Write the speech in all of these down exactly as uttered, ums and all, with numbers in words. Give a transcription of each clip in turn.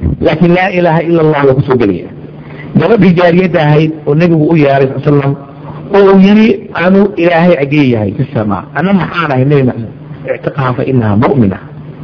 لكن لا إله إلا الله وكسو قليا قبل جارية هاي والنبي ويا عليه الصلاة والسلام ويري أنه إلهي عقية هاي في السماء أنا محانا النبي اعتقها فإنها مؤمنة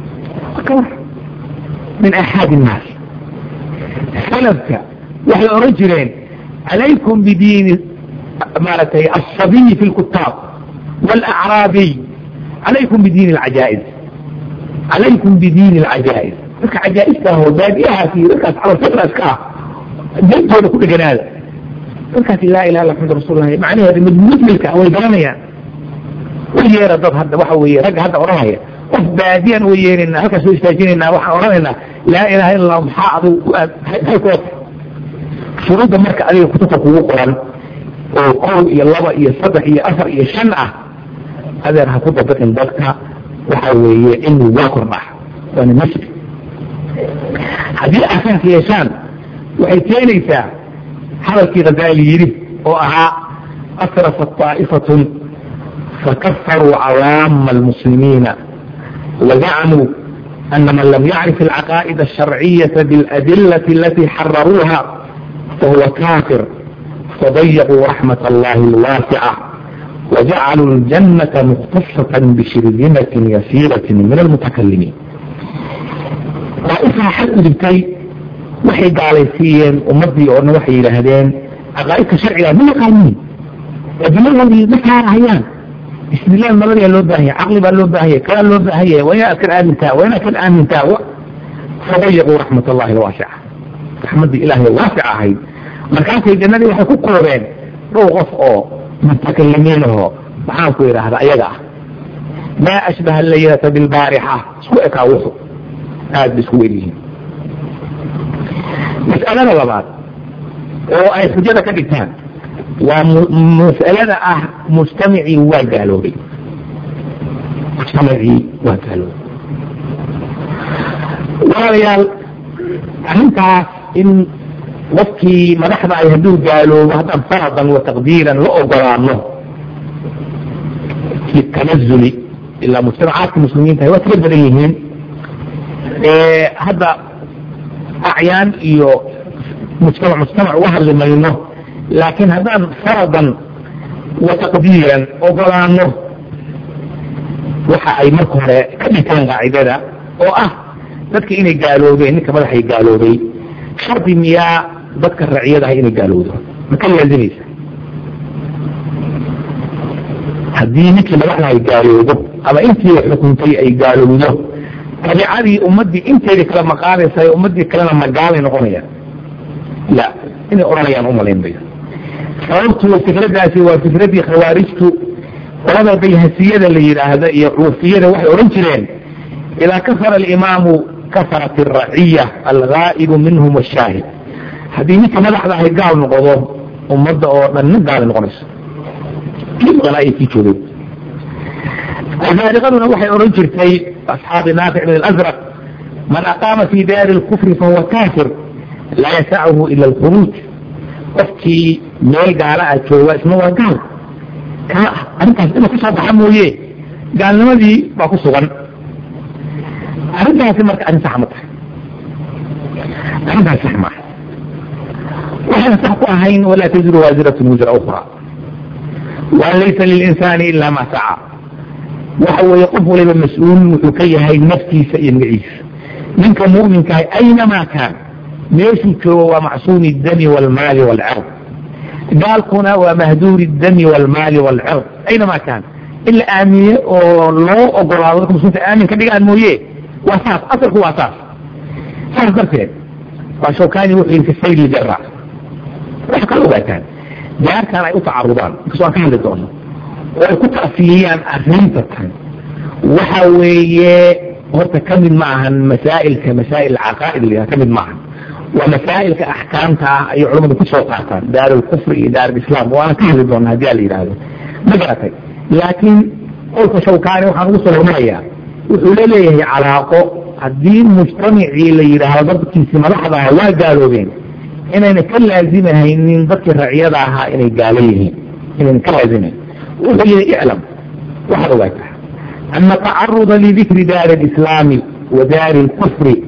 من أحد الناس سلفك وحي رجلين عليكم بدين مالتي الصبي في الكتاب والأعرابي عليكم بدين العجائز عليكم بدين العجائز لك عجائز هو بادئها في ركعة على الفطرة اسكاه جنت هذا كل جنازة ركعة لا إله إلا محمد رسول الله معنى هذا من مدملك أو الجنانية وهي ردت هذا وحوي رجع هذا وراها وباديا ويرنا هكذا سوى استاجيننا وحورنا لا إله إلا الله محاض هيكوت شروط مركة عليه كتبك وقرا وقول إيا الله إيا الصدح إيا أثر إيا الشنعة هذا رح كتب بطن ضغطها وحوي إنه واكر معه وأنا مصري هذه أحسن في يشان وحيتين إيسا حركي غزالي يري وأها أسرفت طائفة فكفروا عوام المسلمين وزعموا أن من لم يعرف العقائد الشرعية بالأدلة التي حرروها فهو كافر فضيقوا رحمة الله الواسعة وجعلوا الجنة مختصة بشرذمة يسيرة من المتكلمين طائفة حد بكي وحي قاليسيين ومضي أورنا وحي لهذين عقائد شرعية من قانون الجنة الذي مثلا عيان بسم الله المرضية اللو باهية عقلي باللو باهية كلا اللو باهية وين أكل آمنتا وين أكل آمنتا فضيقوا رحمة الله الواسعة رحمة إلهي الواسعة هاي مركان في الجنة waxay ku koobeen ruux qof oo mutakalimiin ah waxaan ku yiraahdaa ayaga ma ashbaha al-laylata bil bariha isku eka wuxu aad isku weeyeen mas'alada labaad oo ay xujada ka dhigtaan waa mas'alada ah mustamici waa gaaloobay mustamici waa gaaloobay walaal arrintaas in وفكي مدحنا أي هدو قالوا وهذا فرضا وتقديرا لأقرانه في التنزل إلا مجتمعات المسلمين هو تقدريهن إيه هذا أعيان إيو مجتمع مجتمع وهر لمنه لكن هذا فرضا وتقديرا أقرانه وحا أي مكهر كم كان قاعدة وأه ذاتك إني قالوا بي إنك مدحي قالوا بي شرط مياه dadka raciyada ah inay gaalowdo ma ka laazimaysa haddii ninkii madaxda ay gaalowdo ama intii xukuntay ay gaalowdo tabiicadii ummadii inteedii kala maqaadaysa ummadii kalena magaalay noqonayaan la inay oranayaan umalayn bayo sababtu fikradaasi waa fikradii khawaarijtu qolada bayhasiyada la yidhaahda iyo cuufiyada waxay oran jireen idaa kafara alimaamu kafarat alraciya alghaa'ibu minhum washaahid haddii ninka madaxda ahay gaal noqdo ummadda oo dhanna gaal noqonayso kibqana ay kii joogeen azaariqaduna waxay oran jirtay asxaabi naafic bin alazraq man aqaama fi daari alkufri fahuwa kaafir laa yasacuhu ila alkhuruuj qofkii meel gaala ah jooga isna waa gaal ka arrintaas inuu kasoo baxa mooye gaalnimadii baa ku sugan arrintaasi marka arrin sax ma tahay arrintaas sax maaha وحنا صحكوا أهين ولا تزر وازرة وزر أخرى وأن ليس للإنسان إلا ما سعى وهو يقف لما مسؤول وكي هاي نفسي سينعيش منك مؤمن كهي أينما كان ميشك ومعصوم الدم والمال والعرض قال كنا ومهدور الدم والمال والعرض أينما كان إلا آمية والله أقرأ لكم سنة آمين كبير الموية واساس أصل هو أساس فاس درتين وشو كان يوحي في السيد الجراح وحكالوا باتان جار كان أي تعرضان كسوان كان لدونه وكنت أفليان أغنيتتان وحوية وتكمل معها مسائل كمسائل العقائد اللي يكمل معها ومسائل كأحكامتها أي علوم كنت سوقعتان دار الكفر دار الإسلام وأنا كان لدونه هذه اللي هذا مجرتي لكن قلت شوكاني وحنوصل هنا وحولي ليه علاقه الدين مجتمعي اللي هذا ضبط كيسي ملاحظة لا قالوا بين إننا كل لازمها إن نذكر رعيضها إن قاليه إن كل لازمها وهي يعلم وحرواته أن تعرض لذكر دار الإسلام ودار الكفر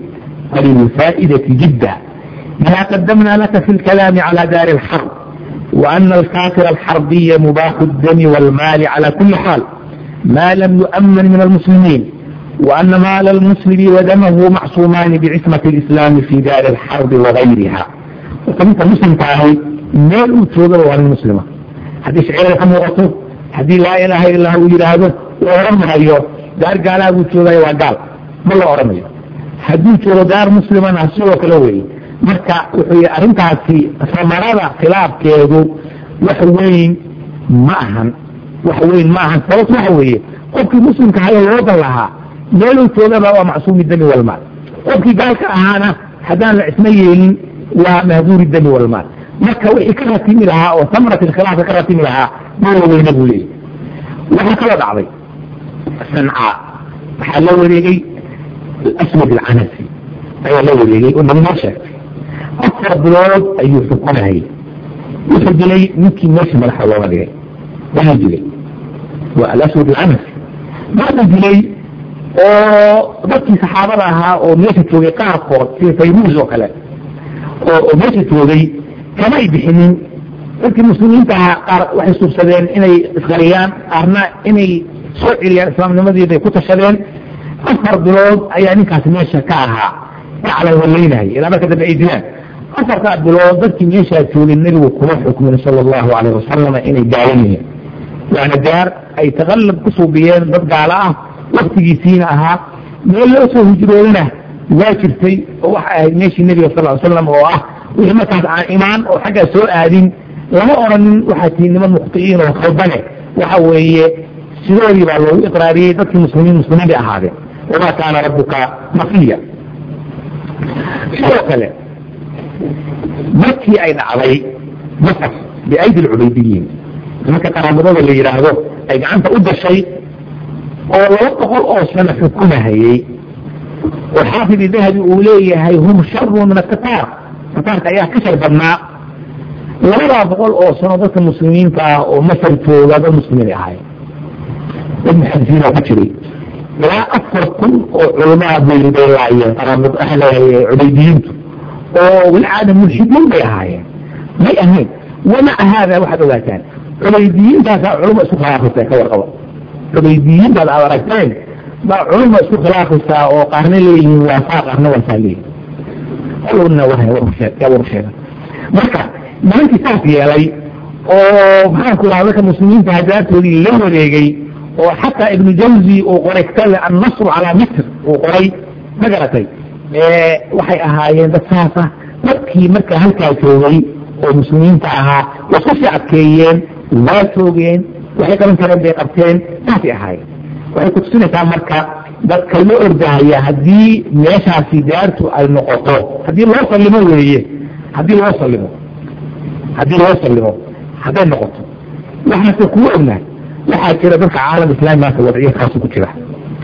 فللفائدة جدا ما قدمنا لك في الكلام على دار الحرب وأن الكافر الحربي مباح الدم والمال على كل حال ما لم يؤمن من المسلمين وأن مال المسلم ودمه معصومان بعصمة الإسلام في دار الحرب وغيرها. وكنت مسلم تعالي ميل وتوضر وعن المسلمة حديث عيلة كمورته حديث لا إله إلا هو يرهده وأرمها أيوه دار قال أبو توضر وقال ما الله أرميه حديث دار مسلمة نفسه كلوي marka wuxuu arintaasi samarada khilaafkeedu wax weyn ma ahan wax weyn ma ahan sababtu waxa weeye qofkii muslimka ahaa loo dan lahaa meeluu joogaba waa macsuumi dami walmaal qofkii gaalka ahaana haddaan la isma yeelin waa mahduuri dami walmaal marka wixii ka ratimi lahaa oo samrat ilkhilaafka ka ratimi lahaa mala weyna buu leeyahy waxaa kaloo dhacday sancaa waxaa la wareegay aswad alcanasi ayaa la wareegay oo nabi noo sheegtay afar bilood ayuu xukumayay wuxuu dilay ninkii meesha madaxa looga dhigay waxaa dilay waa alaswad alcanasi markuu dilay oo dadkii saxaabada ahaa oo meesha joogay qaarkood sida fayruus oo kale oo meesha joogay kamay bixinin dadkii muslimiinta ahaa qaar waxay suursadeen inay isqariyaan qaarna inay soo celiyaan islaamnimadeeday ku tashadeen afar bilood ayaa ninkaasi meesha ka ahaa kaclan walaynayay ilaa marka dambe ay dilaan afartaa bilood dadkii meeshaa joogay nebigu kuma xukmin sala allahu calayh wasalam inay gaalan yihiin waana gaar ay taqallab ku suubiyeen dad gaalo ah waktigiisiina ahaa meel loo soo hijroodana waa jirtay oo waxa ahayd meeshii nebiga sal ly slam oo ah wixii markaas aan imaan oo xaggaa soo aadin lama oranin waxaa tii niman mukhti'iin oo khaldane waxa weeye sidoodii baa loogu iqraariyey dadkii muslimiin muslimiin bay ahaadeen wamaa kaana rabbuka naqiya sidoo kale markii ay dhacday masar biaydi alcubaydiyiin nimanka qaraamadooda la yidhaahdo ay gacanta u gashay oo laba boqol oo sano xukumahayey oo xaafid dahabi uu leeyahay hum sharun min atataar tataarka ayaa ka shar badnaa labadaa boqol oo sano dadka muslimiinta ah oo masar jooga dad muslimiin ahaayeen dad muxadisiin oo ku jiray ilaa afar kun oo culamaa bay bay laayeen qaraamad cubaydiyiintu oo walcaada mulxidiin bay ahaayeen may ahayn wamaca haada waxaad ogaataan cubaydiyiintaasaa culuma isku khilaafaysaa ka warqaba cubaydiyiintaad aad aragteen baa culuma isku khilaafaysaa oo qaarna leeyihiin waa saa qaarna waa saa leeyihin alna warsheega marka nimankii saas yeelay oo maxaanku dhaha dadka muslimiinta hadaartoodii la wareegay oo xataa ibnu jawzi uu qoray kitaabka annasru calaa misr uu qoray ma garatay waxay ahaayeen dad saasa dadkii markaa halkaa joogay oo muslimiinta ahaa waa isku sii adkeeyeen waa joogeen waxay qaban kareen bay qabteen saasay ahaayeen waxay kutusinaysaa marka dadka la ordahaya haddii meeshaasi daartu ay noqoto haddii loo sallimo weeye haddii loo sallimo haddii loo sallimo hadday noqoto waxaase kugu ognahay waxaa jira dadka caalam islaami maanta wadciyo kaasu ku jira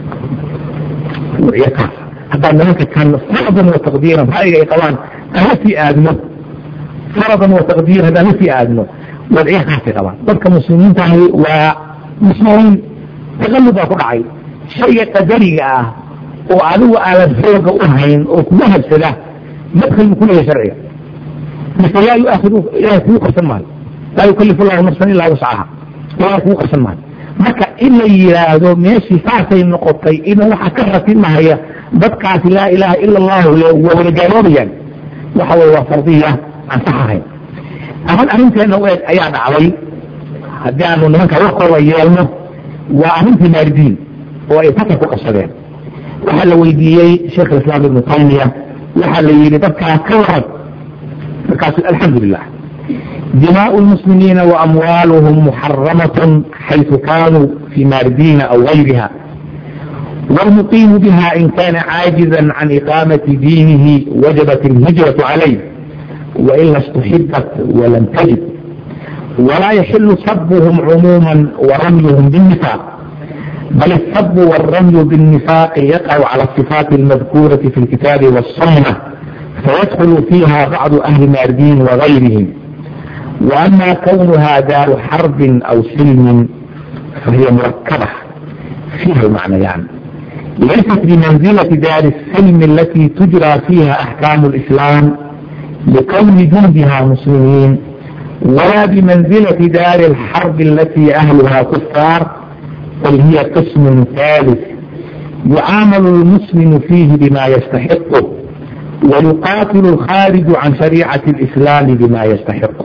wadciyo kaas haddaa nimanka kan faradan wa taqdiiran ra'yiga ay qabaan aan la sii aadno faradan wa taqdiir haddaan la sii aadno wadciyo kaasay qabaan dadka muslimiinta ahi waa muslimiin taqallub baa ku dhacay shayga qadariga ah oo adigu aadan xooga u hayn oo kugu habsada madkhal buu ku leeyahay sharciga mise laa yuaakidu ilahay kugu qarsan maayo laa yukalifu allahu nafsan ilaa wuscaha ilahay kugu qarsan maayo marka in la yidhaahdo meeshii saasay noqotay in waxa ka ratimahaya dadkaasi laa ilaaha ila allahu waa wada gaaloobayaan waxa weye waa fardiya aan sax ahayn aman arrinteena u eg ayaa dhacday haddii aanu nimanka warkooda yeelno waa arrintii maaridiin oo ay faka ku qabsadeen waxaa la weydiiyey sheekh alislaam ibnu taymiya waxaa la yidhi dadkaas ka warad markaasu alxamdu lilah dimaau lmuslimiina waamwaaluhum muxaramatun xaysu kaanuu fi maaridiina aw gayriha والمقيم بها إن كان عاجزا عن إقامة دينه وجبت الهجرة عليه وإلا استحبت ولم تجد ولا يحل سبهم عموما ورميهم بالنفاق بل السب والرمي بالنفاق يقع على الصفات المذكورة في الكتاب والسنة فيدخل فيها بعض أهل ماردين وغيرهم وأما كونها دار حرب أو سلم فهي مركبة فيها المعنى يعني ليست بمنزلة دار السلم التي تجرى فيها أحكام الإسلام لكون جندها مسلمين، ولا بمنزلة دار الحرب التي أهلها كفار، بل هي قسم ثالث يعامل المسلم فيه بما يستحقه، ويقاتل الخارج عن شريعة الإسلام بما يستحقه.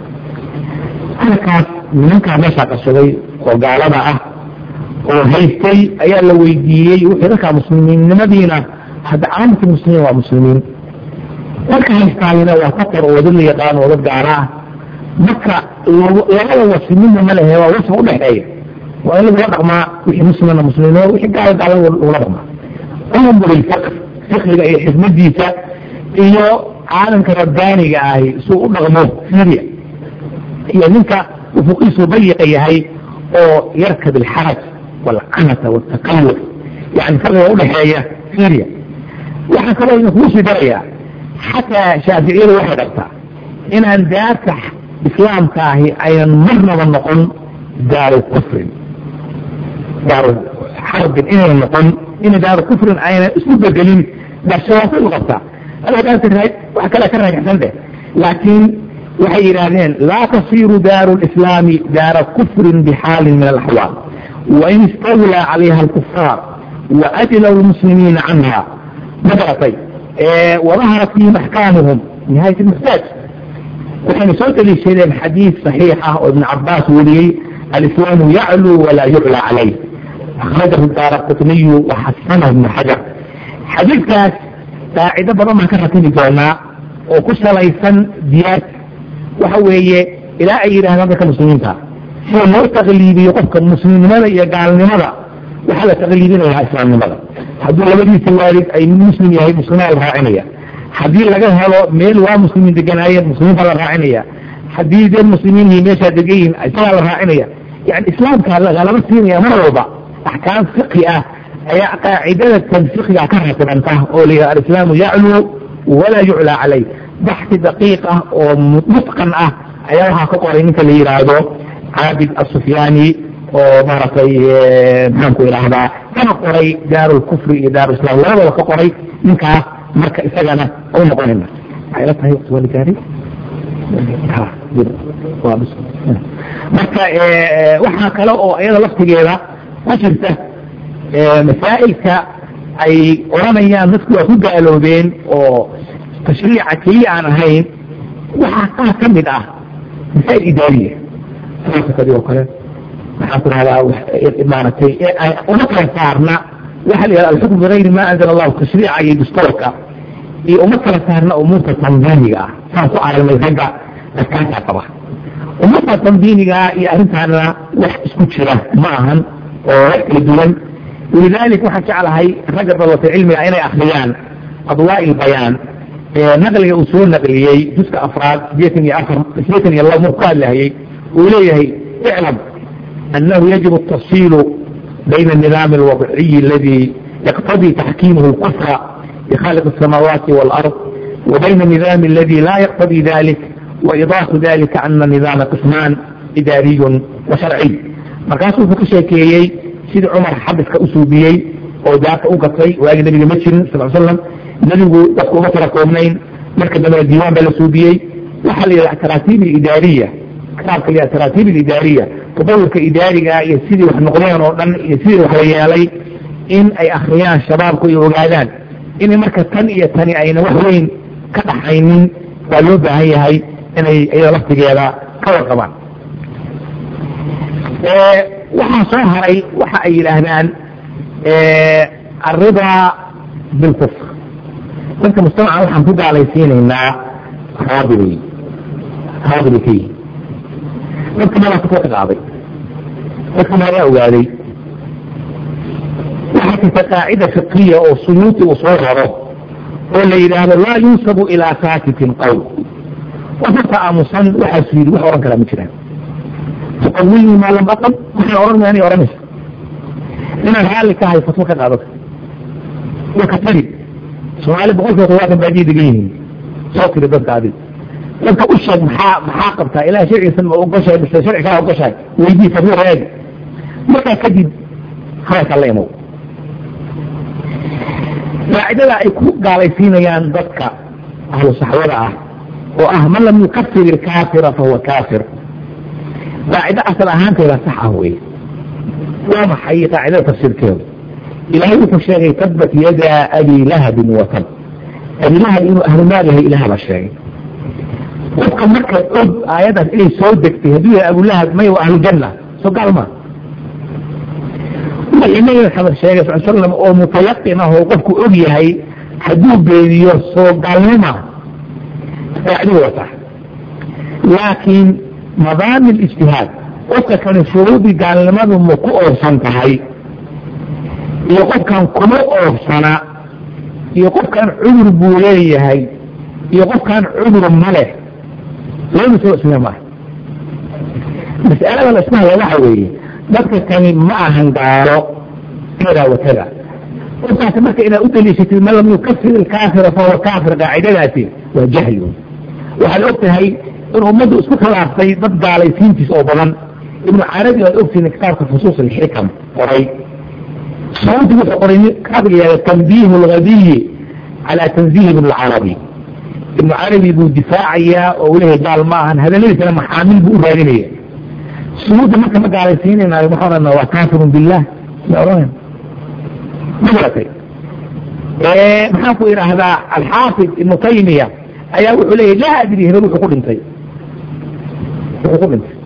halkaas nimankaa meeshaa qashaday oo gaalada ah oo haystay ayaa la weydiiyey wixii dadkaa muslimiinnimadiina hadda caalamkii muslimiin waa muslimiin, dadka haystaayina waa fatar oo dad la yaqaan oo dad gaala ah, marka labada wasi midna ma lehe waa wasi udhexeeya, waa in lagula dhaqmaa wixii muslimna muslimiin wixii gaala gaala lagula dhaqmaa. umuri fiqh fiqhiga iyo xikmadiisa iyo caalamka rabbaaniga ahi suu u dhaqmo fiiriya, iyo ninka ufuqiisu dayiqa yahay oo yarkab alxaraj walcanata waltakalluf, yani farqiga udhexeeya fiiriya. waxaa kaloo idin kugu sii darayaa xataa shaaficiyadu waxay dhagtaa inaan daarta islaamka ahi aynan marnaba noqon daaru kufrin, daaru xarbin inaynan noqon, ina daaru kufrin aynan isku bedelin darshawaasay u qabtaa wax kale ka raajixsan deh, laakiin waxay yidhaahdeen laa tasiru daaru lislaami daara kufrin bixaalin min alaxwaal wain istawlaa calayha alkufaar waajla lmuslimiina canha magaratay wadaharat fihim axkaamuhum nihayat lmuxtaaj. waxayna soo daliishadeen xadiis saxiix ah oo ibn cabaas weriyey alislaamu yacluu walaa yuclaa calayh, akhrajahu daara qutniyu waxasanahu ibn xajar. xadiidkaas qaacido badan baan ka ratini doonaa oo ku salaysan diyaarta, waxa weeye ilaa ay yidhahdaan dadka muslimiinta sida loo taqliibiyo qofka muslimnimada iyo gaalnimada, waxaa la taqliibinayaa islaamnimada. hadduu labadiisa waalid ay muslim yahay muslimiin la raacinaya, haddii laga helo meel waa muslimiin deganaayeen muslimiinta la raacinaya, haddii dee muslimiin yihiin meeshaa degan yihiin isagaa la raacinaya. yani islaamka lagama siinaya mar walba axkaam fiqhi ah ayaa qaacidada tan fiqhiga ka ratibanta oo la yidhaha alislaamu yacluu walaa yuclaa calayh. baxsi daqiiq ah oo mutqan ah ayaa waxaa ka qoray ninka la yidhaahdo caabid asufyaani oo maaragtay maxaanku idhaahdaa kana qoray daaru lkufri iyo daaru islam labadaba ka qoray ninkaas, marka isagana u noqonayna waxay la tahay waqti wali gaari marka waxaa kale oo iyada laftigeeda ma jirta masaa'ilka ay oranayaan dadku waa ku gaaloobeen oo tashriica keliya aan ahayn, waxaa qaar ka mid ah masaa'il idaariya oo kale maxaan ku rahdaa maaragtay uma kala saarna waxa la yidhahda alxukm bigayri ma anzala allahu, tashriica iyo dastuurka iyo uma kala saarna umuurta tandiimiga ah. saan ku aragnay ragga adkaantaa qaba umuurta tandiimiga iyo arrintaana wax isku jira ma ahan oo wax kala duwan. walidalik waxaan jeclahay ragga dalabata cilmiga inay akriyaan adwaa'i lbayaan naqliga uu soo naqliyey juska afraad sideetan iyo afar sideetan iyo laba marku ka hadlahayey uu leeyahay iclam anahu yajibu atafsiilu bayna الnidaam alwadciyi aladi yaqtadii taxkiimuhu اlkufra bkhaliq الsamaawaati wاlard wa bayna الnidaam aladi la yaqtadii dalik waidaafu dalika ana nidaama qismaan idaariyun wa sharciy. markaasuu wuxuu ka sheekeeyey sidii cumar xabiska u suubiyey oo daarta u gatay waagi nabiga ma jirin sal slam, nabigu dadku uma tala koobnayn, marka dambena diiwaan baa la suubiyey. waxaa la yidhaha taraatiib idaariya, kitaabka la yidhaha taraatiib idaariya, tadawurka idaariga iyo sidii wax noqdeen oo dhan iyo sidii wax la yeelay in ay akriyaan shabaabku ay ogaadaan inay marka tan iyo tani ayna wax weyn ka dhaxaynin, waa loo baahan yahay inay iyada laftigeeda ka warqabaan. waxaa soo haray waxa ay yidhaahdaan alridaa bilkufr. dadka mujtamaca waxaan ku gaalaysiinaynaa raabibay raabibay ka yihin dadka malaa ka qaaday dadka malaa ogaaday. waxaa jirta qaacida fiqiya oo suyuuti uu soo raro oo la yidhaahdo laa yunsabu ilaa saakitin qowl, wafaka aamusan waxaasu yidhi wax oran karaa ma jiraan. taqawiyii maalam aqab waxaan oran maanay oranaysa inaad raalli ka hay fatwo ka qaadata waka tari soomaali boqolkiiba todobaatan baadiya degan yihiin soo tiri dadka adig dadka u sheeg maxaa maxaa qabtaa ilaah sharcigiisan ma ogoshahay mise sharci kaa ogoshahay weydii fatwo reegi markaa kadib hadalka la imow qaacidada ay ku gaalaysiinayaan dadka ahlu saxwada ah oo ah man lam yukafir ilkaafira fahuwa kaafir, qaacido asal ahaanteeda sax ah wey. waa maxay qaacidada tafsiirkeedu? ilaahay wuxuu sheegay tabbat yadaa abi lahabin watab, abi lahab inuu ahlu naar yahay ilaah baa sheegay. qofka markaad og aayadaas inay soo degtay hadduu yahay abulahab may waa ahlu janna soo gaalma. wixii nabi maxamed sheegay sal slam oo mutayaqin ah oo qofku og yahay hadduu beeniyo soo gaalnima qaacidadu waa sax. laakiin madaami lijtihaad qofka kale shuruudii gaalnimadu ma ku oorsan tahay iyo qofkan kuma oorsana iyo qofkan cudur buu leeyahay iyo qofkan cudur ma leh lama soo isla maaha. mas'alada la ismaaya waxa weeye dadka kani ma ahan gaalo kada wa kada. qofkaasi marka inaad u daliishatid man lam yukafir ilkaafira fahuwa kaafir qaacidadaasi waa jahli. waxaad og tahay in ummaddu isku khilaaftay dad gaalaysiintiis oo badan. ibnu carabi waad ogtihiin kitaabka fusuus alxikam qoray sababti wuxuu qoray kitaab la yihahda tanbiihu lghadiyi calaa tanziih ibn alcarabi. ibnu carabi buu difaacayaa oo welihay gaal ma ahan, hadaladiisana maxaamil buu u raadinaya. sunuudda marka ma gaalaysiinaynayo maxaa odhana waa kaafirun billah ma odhanayna ma garatay. maxaan ku idhaahdaa alxaafid ibnu taymiya ayaa wuxuu leeyahy laa adri hebel wuxuu ku dhintay wuxuu ku dhintay.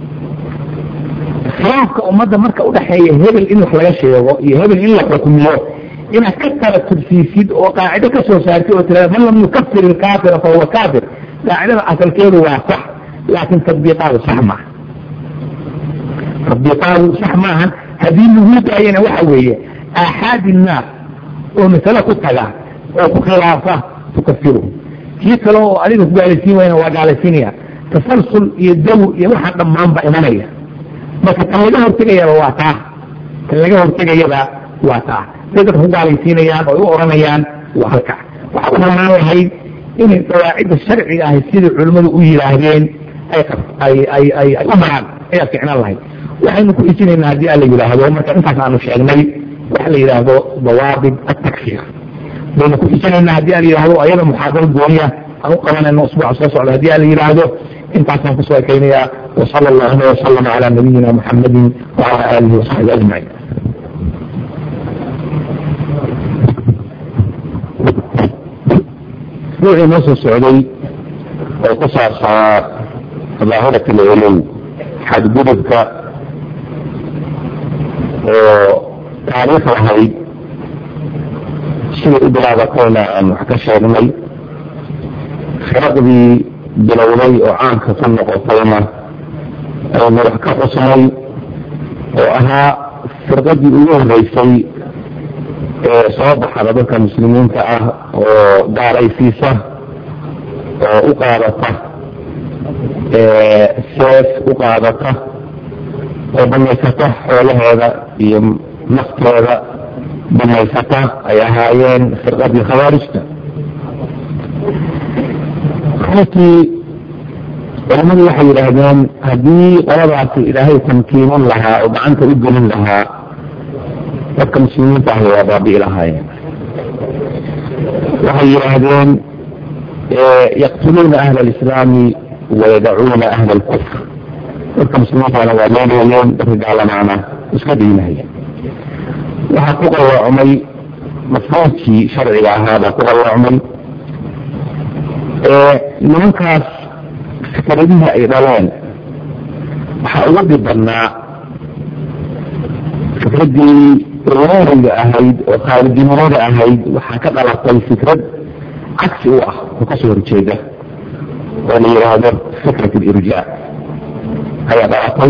khilaafka ummadda marka udhaxeeya hebel in wax laga sheego iyo hebel in la xukmiyo inaad ka kala tursiisid oo qaacido ka soo saartid oo tirada man lam yukafir ilkaafira fahuwa kaafir, qaacidada asalkeedu waa sax laakin tadbiiqaadu sax maaha. tadbiiqaadu sax maahan. haddii lagu daayana waxa weeye aaxaad innaas oo masale ku taga oo ku khilaafa tukafiru, kii kale oo adiga ku gaalaysiin wayna waa gaalaysiinaya. tasalsul iyo dawr iyo waxaan dhammaanba imanaya. marka kan laga hortegayaba waa taa kan laga hortegayaba waa taa say dadka ku gaalaysiinayaan oo u oranayaan waa halka. waxaa u banaan lahayd inay qawaacidda sharciga ahay sidai culimmadu u yidhaahdeen ay ay ay ay u maraan ayaa ficnaan lahayd. waxaynu ku ijinaynaa haddii ala yidhaahdo marka intaas aanu sheegnay waxa la yidhaahdo dawaabit atakfir baynu ku ijinaynaa haddii ala yidhahdo ayada muxaadaro gooniya aan u qabanayno usbuuca soo socda haddii ala yidhaahdo. intaasaan kusoo ekeynayaa wasala allahu wasalama calaa nabiyina muxamadin wacala aalihi wasaxbi ajmaciin. ruuxii noo soo socday oo ku saabsanaa daahirat alculuw xadgudubka oo taariikh lahayd siday u bilaabatayna aan wax ka sheegnay. firaqdii bilowday oo caanka ka noqotayna aynu wax ka xusnay oo ahaa firqadii ugu horeysay ee soo baxada dadka muslimiinta ah oo gaaraysiisa oo u qaadata seef u qaadata oo banaysata xoolaheeda iyo nafteeda banaysata ay ahaayeen firqadii khawaarijta. runtii culamadu waxay yidhaahdeen haddii qoladaasi ilaahay tamkiinan lahaa oo gacanta u gelin lahaa dadka muslimiinta ahi waa baabi'i lahaayeen. waxay yidhaahdeen yaqtuluuna ahla alislaami wayadacuuna ahla alkufr. dadka muslimiintana waa leenayeen dadka gaalamaana iska diinahaya. waxaa ku qallaacmay mafhuumkii sharciga ahaabaa ku qallaacmay. nimankaas fikradihii ay dhaleen waxaa uga dhib badnaa fikradii ruuriga ahayd oo khaarijinimada ahayd. waxaa ka dhalatay fikrad cagsi u ah oo kasoo horjeeda oo la yidhaahdo fikrat alirjaa ayaa dhalatay.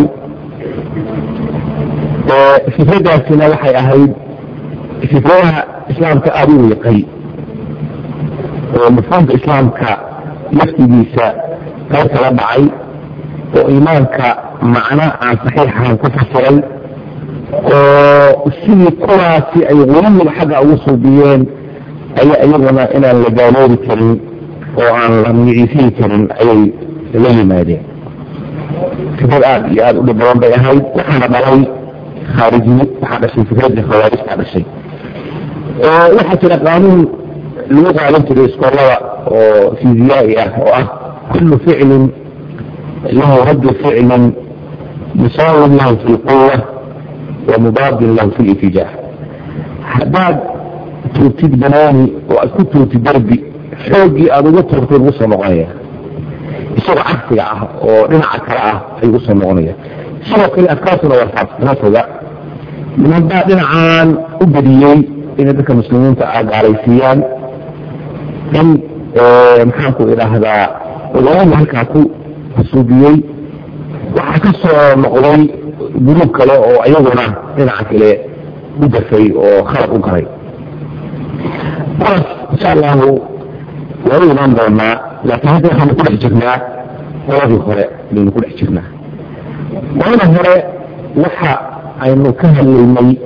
fikradaasina waxay ahayd fikradaha islaamka aada u wiiqay oo mafhuumka islaamka laftigiisa qayb kala dhacay oo iimaanka macno aan saxiix ahayn ku fasiray oo sidii kuwaasi ay qulumiga xagga ugu suubiyeen aya iyaguna inaan la gaaloobi karin oo aan la magiciisiin karin ayay la yimaadeen. fikrad aada iyo aada u dhib badan bay ahayd. waxaana dhalay khaarijni waxaa dhashay fikradii khawaarijtaa dhashay. وحتى القانون الوضع الانتري اسكولة وفيزيائي كل فعل له رد فعل مساو له في القوة ومضاد له في الاتجاه. حباب توتيد بناني وأكون توتيد دربي حوجي أبو ترتيب وصل مغاية يصير عكسي ورنع كراه في وصل مغاية سوق الأفكار والحب نفذ من بعد عن أبديي إن ذلك المسلمين تعاد عليسيان إن محاكو إلى هذا والله محاكو السوبيي وحكسوا مقضي بلوك له وأيضنا ننع كله بدفي وخلق وقري بس إن شاء الله وهو ننظرنا لكن هذا احنا نقول حجرنا وهذا خلاء لنقول حجرنا وهنا هنا وحا أنه كهل المي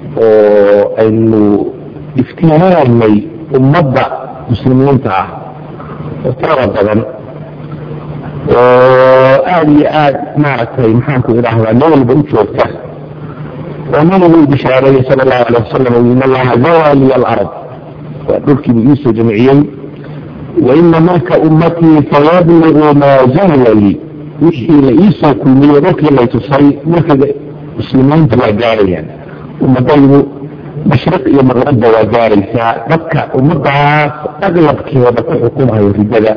وأنه افتناء المي ومضى مسلمين تعاه وطرى الضغن وآلي آل معركة محاكو إلى هذا النوم اللي بقيت وقته ومن هو بشارة صلى الله عليه وسلم وإن الله زوالي الأرض وأدرك بإيسو جميعين وإن ملك أمتي فيبلغ ما زال لي وحي لإيسو كل يروك اللي تصي ملك مسلمين تواجاريا ومضيبوا مشرق يوم الرد وجاري فبكى ومضعف أغلب كيوبة حكومها يريد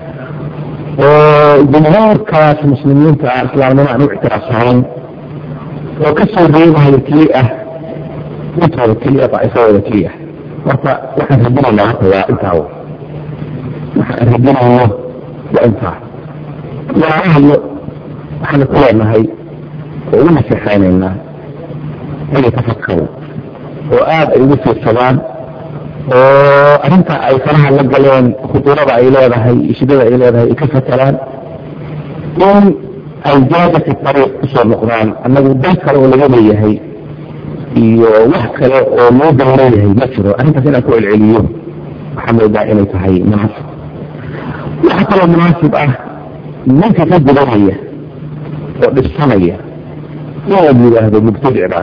وجمهور كاس المسلمين تعرف لأنه نوع اعتراصين وكسر بينها الكليئة مثل الكليئة طائفة والكليئة وحن ربنا الله وإنتهوا وحن ربنا الله وإنتهوا وأهل وحن كلنا هاي وإنه في حيننا أن يتفكروا وآد أيوة في السلام وأنت أي فرها لقلين خطورة إلى هاي إشداد إلى هاي كيف كلام يوم الجادة في الطريق أسوى القرآن أنه ذكر ولغنية هي وحكى وموضوعية هي مكره أنت فينا كل العليون محمد دائما تهي مناسب وحتى لو مناسب أه من كتب لغية بالصنية لا يبدو هذا المبتدع بعد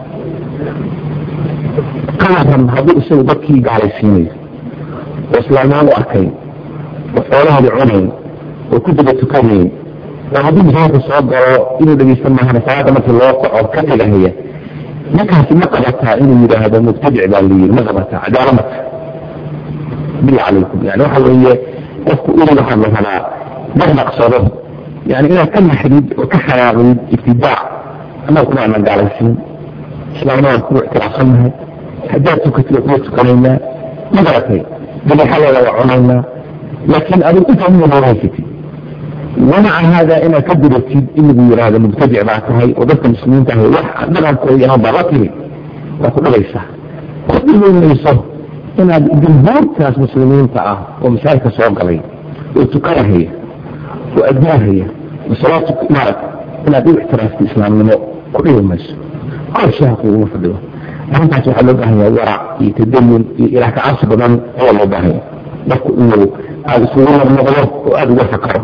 قاعدهم هذا أسوى بكي قال السينية وإسلامان وأكين وحولها بعونين وكتب التكامين وهذه هذا الصعب إنه الذي يسمى هذا فهذا مثل الواقع وكذا هي نكهة نقلتها إنه إذا هذا مبتدع باللي نغبتها عدالمتها بالله عليكم يعني واحد هي أفكوا إلى لحظة مثلا مهما قصره يعني إذا كان حديد وكحنا من ابتداع أما كنا عمل على السين سلامنا كوع تلعصمها حداتك تلقوتك علينا نغبتها بل حلال وعنينا لكن أبو أفهم من ورائفتي ومع هذا إن كذب الكيد إنه يرى هذا مبتدع معك وضبط المسلمين تهي واحد نغم كويها ضغطني وقل ليسا وقل ليسا إن الجمهور كاس مسلمين تعاه ومشاركة صعب عليه وتكره هي وأدناه هي وصلاتك معك إن أدو احتراف في الإسلام لما كلهم مجلس قال شاهق ومفضله أنت تحلق هي ورع يتدين إلى كعاصب من هو الله بهي لكن إنه هذا سورة المغلق وأدو وفكره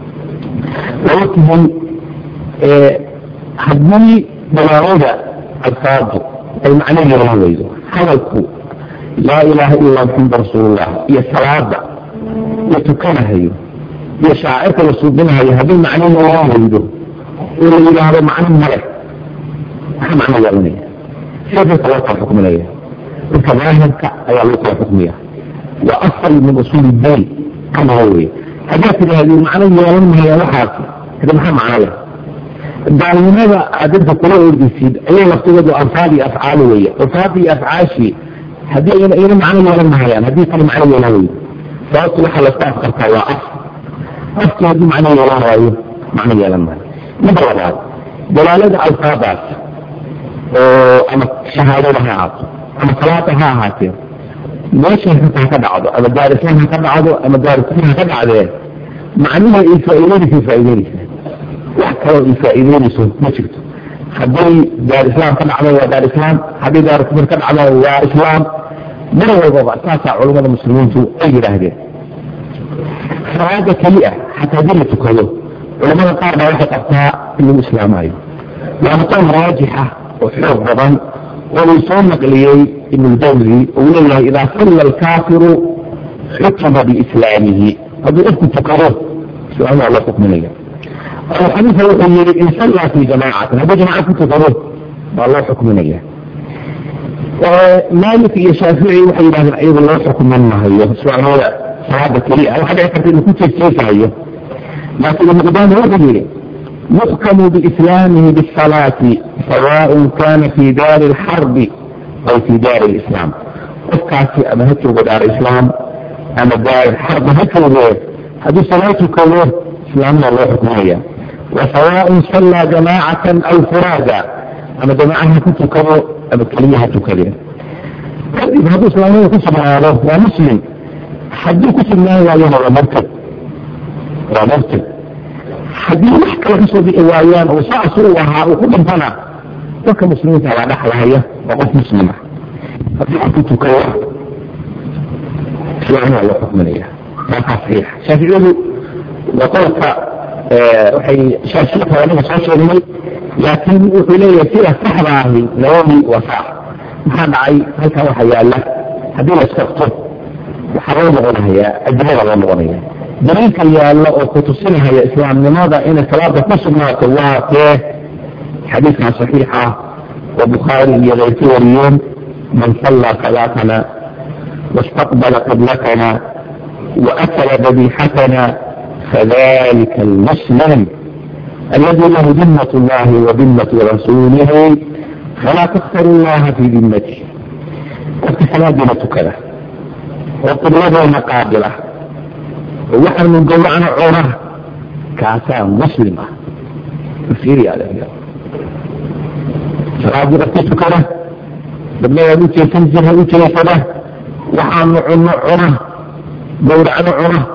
ولكن حدني بلاغة الفاضل المعنى يرويه هذا الكو لا إله إلا الله محمد رسول الله هي الصلاة يتكنها هي هي شاعرة وصدنها هي هذا المعنى يرويه إلا إلى هذا معنى ملك هذا معنى يرويه كيف يتوقع الحكم ليه وكذلك أي الله الحكمية وأصل من أصول الدين كما هو حاجات هذه المعنى يرويه هي وحاكي هذا محا معايا قال لماذا عددها كله يرجسيد أيه مفتوض أنفادي أفعالوية أنفادي أفعاشي هذه إلى معنى يوم معايا هذه كان معنى يومي فأصلح لستأفكر كواعف أصل هذه معنى يومي معنى يومي نبرا بعض دلالة ألفاظات أما شهادة لها عطو أما صلاتها هاتف ليش هكذا كدعضو أما دارسين هكذا عضو أما دارسين هكذا عضو معناها الفائدين في فائدين وحكروا الفائدين ما شفته حبي دار إسلام كان على دار إسلام حبي دار كبير كان على إسلام من هو الوضع تاسع علماء المسلمين في أي لهجة فهذا كليئة حتى دلة كله علماء قارب واحد أبتاء في الإسلام أيضا يعني قوم راجحة وحرف ضبان وليسون نقليي ابن الجوزي وله إذا صلى الكافر حكم بإسلامه هذا اسم فقره سؤال الله تكملية. الحديث يقول إن صلى في جماعة هذا جماعة تفرد والله حكمنية. ومالك الشافعي وحي الله أيضا الله حكم منها هي سؤال هذا صحابة كريئة وحد يعتقد إنه كنت السيسة هي لكن المقدام يقول يحكم بإسلامه بالصلاة سواء كان في دار الحرب أو في دار الإسلام. وكاتي أما هكذا دار الإسلام أما دار الحرب هكذا هذه صلاة كونه إسلامنا الله حكمها. وسواء صلى جماعة أو فرادا أما جماعة كنت كذا أما كليها كذا. هذا إسلامنا يكسب على الله يا مسلم حد يكسب الله يا يوم ومرتب ومرتب حد يحكي يكسب بإوايان وسعصوها وكل فنا وكمسلمين على نحلها وقف مسلمة هذه كنت كذا إسلامنا الله حكمها. ما صحيح شافعي وقلت وحي شاشتها وانا شاشتها لكن وحيلية فيها سحبه نومي وصح محمد عي هلك هو حيا الله هدول استغطر وحرام غنية الجمهور غنية دليلك يا الله وكتسنها يا إسلام لماذا إن الصلاة تفسر ما الله فيه حديثنا صحيحة وبخاري يغيثه اليوم من صلى صلاتنا واستقبل قبلتنا وأكل ذبيحتنا فذلك المسلم الذي له ذمة الله وذمة رسوله فلا تخسر الله في ذمته واتخلا ذمتك له وقبلته مقابله ووحر من جوعنا عوره كاسان مسلمة تفسيري على ذلك فراجل اتتك له بلا يدوك يتنزل هدوك يفده وحان عوره دور عن عوره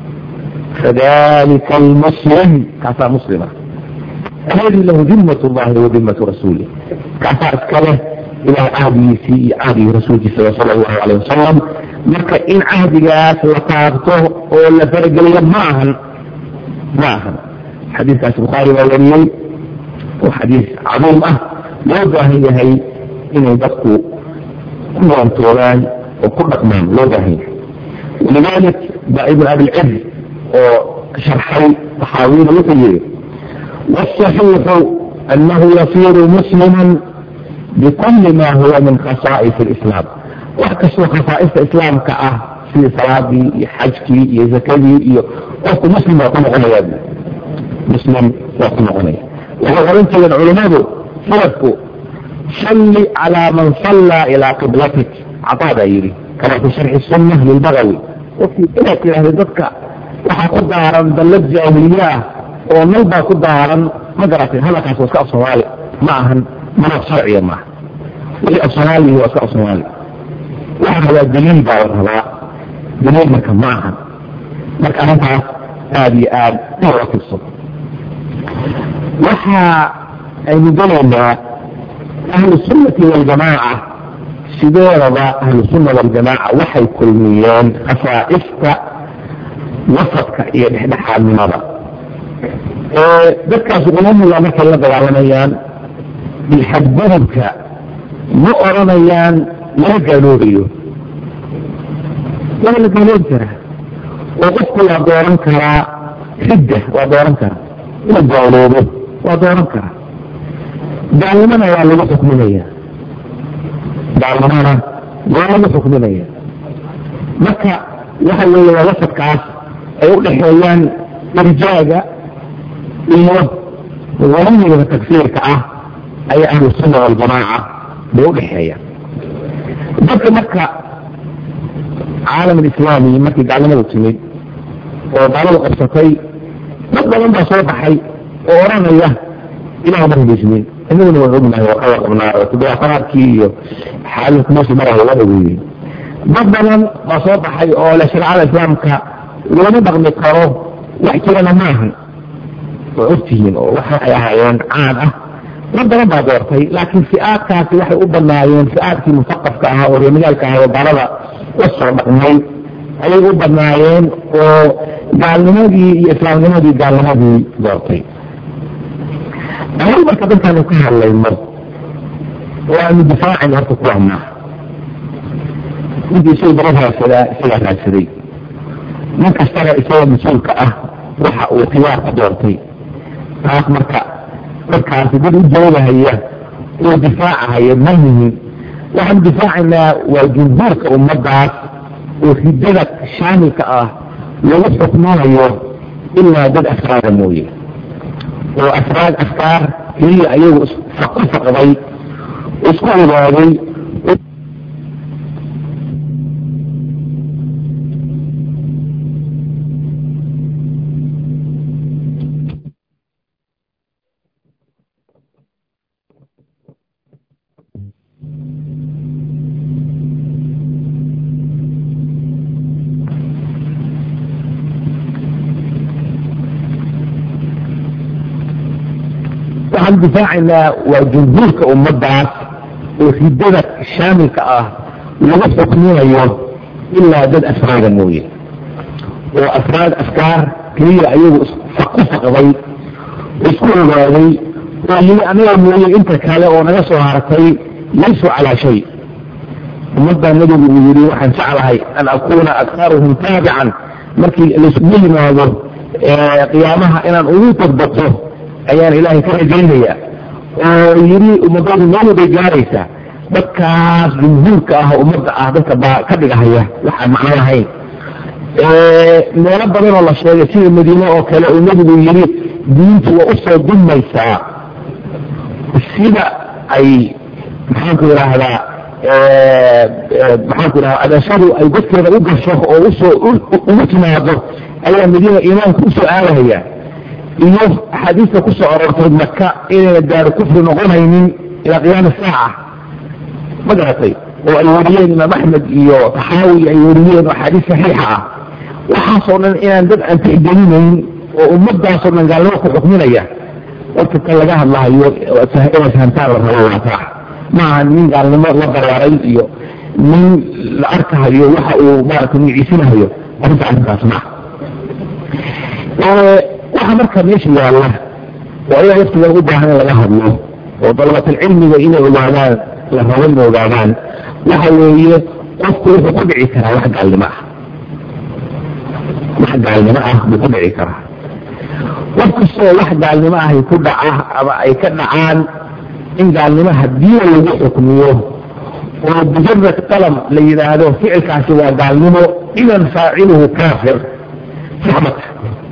فذلك المسلم كفى مسلمة الذي له ذمة الله وذمة رسوله كفى اسكاله الى عهدي في عهد رسوله صلى الله عليه وسلم marka in cahdigaas la taabto oo la fargeliyo maahan maahan xadiiskaas bukhaari waa wariyey oo xadiis cadiim ah loo baahan yahay inay dadku ku waantoogaan oo ku dhaqmaan loo baahan yahay ولذلك ابن أبي العز شرحي تحاويل مثل والصحيح أنه يصير مسلما بكل ما هو من خصائص الإسلام وكسو خصائص الإسلام كأه في صلاتي حجتي زكاتي وكو مسلم يكون غنيا مسلم يكون غنيا وهو انت العلماء فرقوا صل على من صلى إلى قبلتك عطاء دايري كما في شرح السنة للبغوي وفي إلى كده ذلك waxaa ku daaran dallad jaahiliyaah oo nalbaa ku daaran ma garatay halakaas waa iska af soomaali ma ahan manaf sharciya maaha wixii af soomaali waa iska af soomaali waxaa rabaa daliil baa la rabaa daliil marka ma ahan marka arrintaas aada iyo aad looga tirso waxa aynu gelaynaa ahlu sunnati waljamaaca sideedaba ahlu sunna waljamaaca waxay kulmiyeen khasaa'ista وسطك iyo dhexdhexaadnimada ee dadkaas umamada markay la dagaalamayaan bilxadgudubka ma oranayaan lama gaaloobayo waa la gaaloobi karaa oo qofku waa dooran karaa xidda waa dooran karaa inuu gaaloobo waa dooran karaa gaalnimana waa lagu xukminaya gaalnimana waa lagu xukminaya marka waxa weeye waa wasadkaas ay u dhexeeyaan irjaaga iyo walamiga takfiirka ah ay ahlu sunna wal jamaa bay u dhexeeyaan dadka marka caalam islaami markii gaalnimadu timid oo gaaladu qabsatay dad badan baa soo baxay oo oranaya ilaah ma rumaysnin inaguna waan ognahay oo kala qabnaa oo toddobaatanaadkii iyo xaaladku meesha maraya waa ogeeyey dad badan baa soo baxay oo la sharcada islaamka lama dhaqmi karo wax jirana maahan waa ogtihiin oo waxa ay ahaayeen caan ah dad badan baa doortay laakiin fi'aadkaasi waxay u badnaayeen fi'aadkii mufaqafka ahaa oo reemagaalka ahaa oo gaalada la soo dhaqmay ayay u badnaayeen oo gaalnimadii iyo islaamnimadii gaalnimadii doortay أول مرة كنت أنا كهلا المرض وأنا دفاعي هرت كلامنا intii shay baradhaa sidaa isagaa raadsaday nin kastaga isaga mas-uulka ah waxa uu khiyaarka doortay taas marka dadkaasi dad u joogahaya oo difaacahaya ma yihin waxaan difaacaynaa waa jumhuurka ummadaas oo ridada shaamilka ah lagu xukminayo ilaa dad afraada mooye oo afraad afkaar keliya ayagu ku faqday isku ogaaday waxaan difaacaynaa waa jumhuurka ummadaas oo ridada shaamilka ah lagu xukminayo ilaa dad afraada mooye oo afraad afkaar keliya ayagu ku faqday isku ogaaday oo yii aniga mooye inta kale oo naga soo hartay laysu calaa shay ummadda nabigu uu yidhi waxaan jeclahay an akuuna aktaruhum taabican markii laisugu yimaado qiyaamaha inaan ugu tadbato ayaan ilaahay ka rajaynaya oo yidhi ummadadu meel bay gaaraysaa dadkaas jumhuurka ah ummadda ah dadka baa ka dhigahaya waxaan macno lahayn meelo badan oo la sheegay sida madiine oo kale oo nebigu yidhi diintu waa usoo dumaysaa sida ay maxaanku idhaahdaa maxaanku idhahda adashadu ay dadkeeda u gasho oo usoo ugu timaado ayaa madiina iimaanka usoo aadahaya iyo axaadiista ku soo aroortay maka inayna daaru kufri noqonaynin ilaa qiyaama saaca ma garatay oo ay wariyeen imaam axmed iyo taxaawi ay wariyeen oo axaadiis saxiixa ah waxaasoo dhan inaan dad aan tixgelinayn oo ummadaasoo dhan gaalnimo ku xukminaya warka ka laga hadlahayo inay fahamtaan la rabo waa taa maaha nin gaalnimo la daraaray iyo nin la arkahayo waxa uu maaragtay niciisinahayo arrinta arrintaas maaha waxa marka meesha yaalla oo ayaga waqtigan u baahan in laga hadlo oo dalabatalcilmiga inay ogaadaan la rabo inay ogaadaan waxa weeye qofku wuxuu ku dhici karaa wax gaalnimo ah wax gaalnimo ah buu ku dhici karaa qof kastoo wax gaalnimo ahy ku dhaca ama ay ka dhacaan in gaalnimo haddii lagu xukmiyo oo bijarad qalam la yidhaahdo ficilkaasi waa gaalnimo idan faaciluhu kaafir saxmata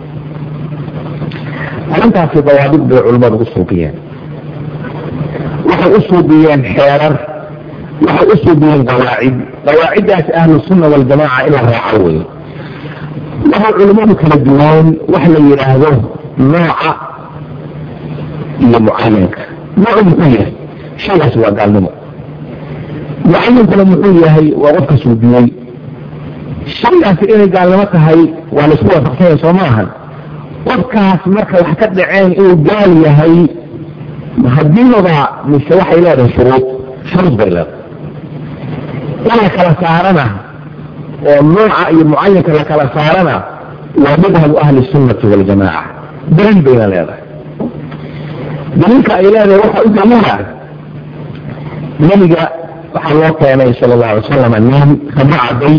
arrintaasi dawaabid bay culimmadu u suubiyeen waxay u suubiyeen xeerar waxay u suubiyeen qawaacid qawaaciddaasi ahlusunna waljamaaca in la raaco wey waxay culimmadu kala duween wax la yidhaahdo nooca iyo mucayanka noocu muxuu yahay shaygaasi waa gaalnimo mucayankuna muxuu yahay waa qofka suubiyey shaygaasi inay gaalnimo tahay waa laisku waafaqsanya soo maahan qofkaas marka wax ka dhaceen inuu gaal yahay hadiinaba mise waxay leedahay shuruud shuruud bay leedahay in la kala saarana oo nooca iyo mucayanka la kala saarana waa madhabu ahli sunnati waljamaaca daliil bayna leedahay daliilka ay leedahay waxa u daliila nabiga waxaa loo keenay sala allahu alay wasalam nin kama caday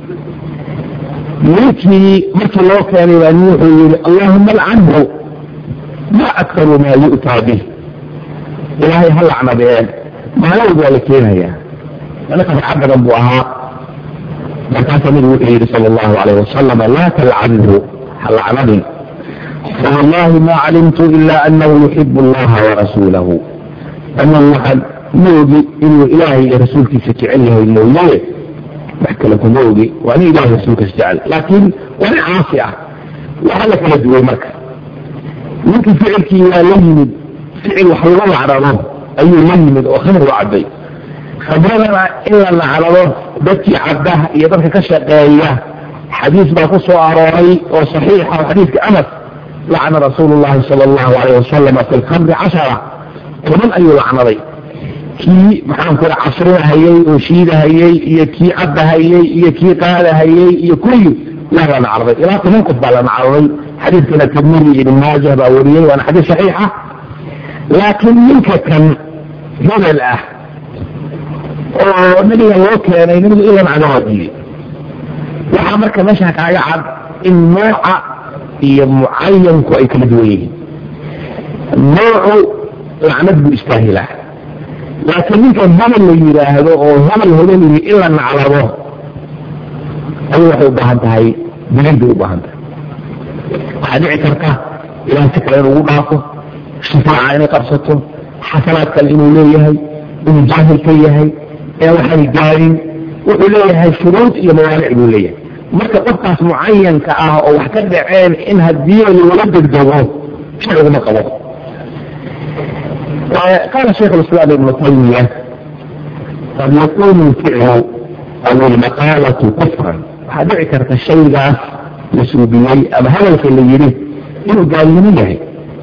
ninkii markii loo keenay baa nin wuxuu yihi allahuma alcanhu ma aktaru maa yu'taa bih ilaahay ha lacnadeen maalawd waa la keenayaa mana qadca badan buu ahaa markaasaa nabigu wuxuu yihi sala allahu alayh wasalam laa talcanhu ha lacnadin fawallahi ma calimtu ila anahu yuxibu allaha warasuulahu anagu waxaan ma ogi inuu ilaahay iyo rasuulkiisa jecel yahay mooye wax kale kuma ogi waa nin ilahay rasuulkiisa jecel laakiin waa nin caasi ah waxa la kala duway marka ninkii ficilkii waa la yimid ficil wax laga lacnado ayuu la yimid oo khamr u cabay khamradana in la lacnado dadkii cabda iyo dadka ka shaqeeya xadiis baa ku soo arooray oo saxiixa oo xadiiska anas lacna rasuulu llahi sala allahu alayh wasalam fi lkhamri cashara toban ayuu lacnaday kii maxaanku ira casrinahayey oo shiidahayey iyo kii caddahayey iyo kii qaadahayey iyo kulli waa la nacraday ilaa toban qof baa la nacraday xadiiskana tirmidi ibn maajah baa wariyey waana xadiis saxiixa laakiin ninka kan hebel ah ونبي الله كان نبي إلا معنى هذه وحمرك مشهد كايا عبد النوع معين كوي كمدويه النوع لعنت باستاهله لكن منك الزمن اللي يراهده او الزمن هو اللي إلا نعلمه أيوة وبهانتها هي بنجد وبهانتها waxaad dhici karta ilaahay si kale inuu dhaafo shafaaca inay qabsato xasanaad kale inuu leeyahay inuu jaahil ka yahay ee waxay gaarin wuxuu leeyahay shuruud iyo mawaanic buu leeyahay marka qofkaas mucayanka ah oo wax ka dhaceen in haddii lagula degdego sharciguma qabo قال شيخ الإسلام ابن تيمية قد يكون الفعل أو المقالة كفرا waxaad dhici karta shaygaas مسلوبيي أما هذا اللي يريد إنه قال لي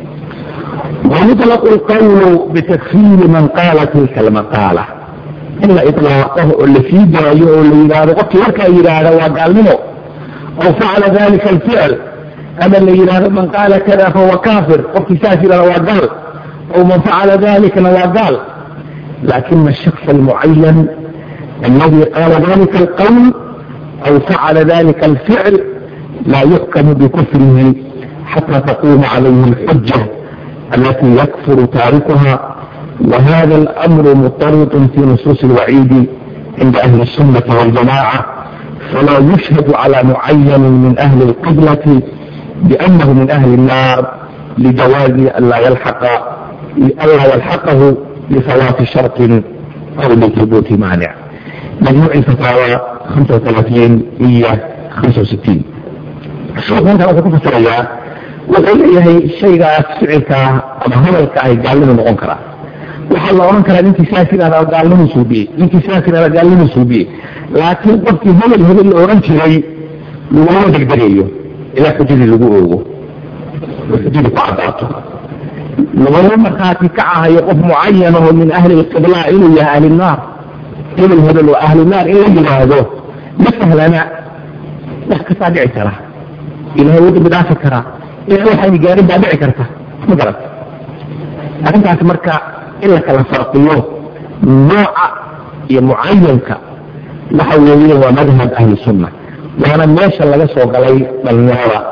ومطلق القول بتكفير من قال تلك المقالة إلا إطلاقه اللي فيه جايه اللي يراد قلت لك يراد وقال منه أو فعل ذلك الفعل أما اللي يراد من قال كذا فهو كافر قلت سافر وقال أو من فعل ذلك وقال لكن الشخص المعين الذي قال ذلك القول أو فعل ذلك الفعل لا يحكم بكفره حتى تقوم عليه الحجة التي يكفر تاركها وهذا الأمر مضطرد في نصوص الوعيد عند أهل السنة والجماعة فلا يشهد على معين من أهل القبلة بأنه من أهل النار لجواز ألا يلحق ألا يلحقه لفوات شرط أو لثبوت مانع. مجموع الفتاوى خمسة وثلاثين مئة خمسة وستين. الشيخ أنت أقول كفسرية وقال لي الشيء فعلك أما هذا أي قال لنا نقنكره وحال الله أنكر أن أنت سافر هذا قال لنا سوبي أنت سافر هذا قال لنا سوبي لكن قلت هذا الهدى اللي أورانش لي لما تقدريه إلى حجر اللقوء وحجر قعداته لما لما خاتي كعها يقف معين من أهل القبلاء إلو يا أهل النار إلو الهدى اللي أهل النار إلو هذا مثل لنا لك تابعي ترى إلى هو بدأ فكرة إلى هو حين جارب بدأ كرته مجرد أنت أتمرك إلا كلا فرقيه نوع معين ك لحوليه ومذهب أهل السنة وأنا الناس اللي جسوا قلي بالنهار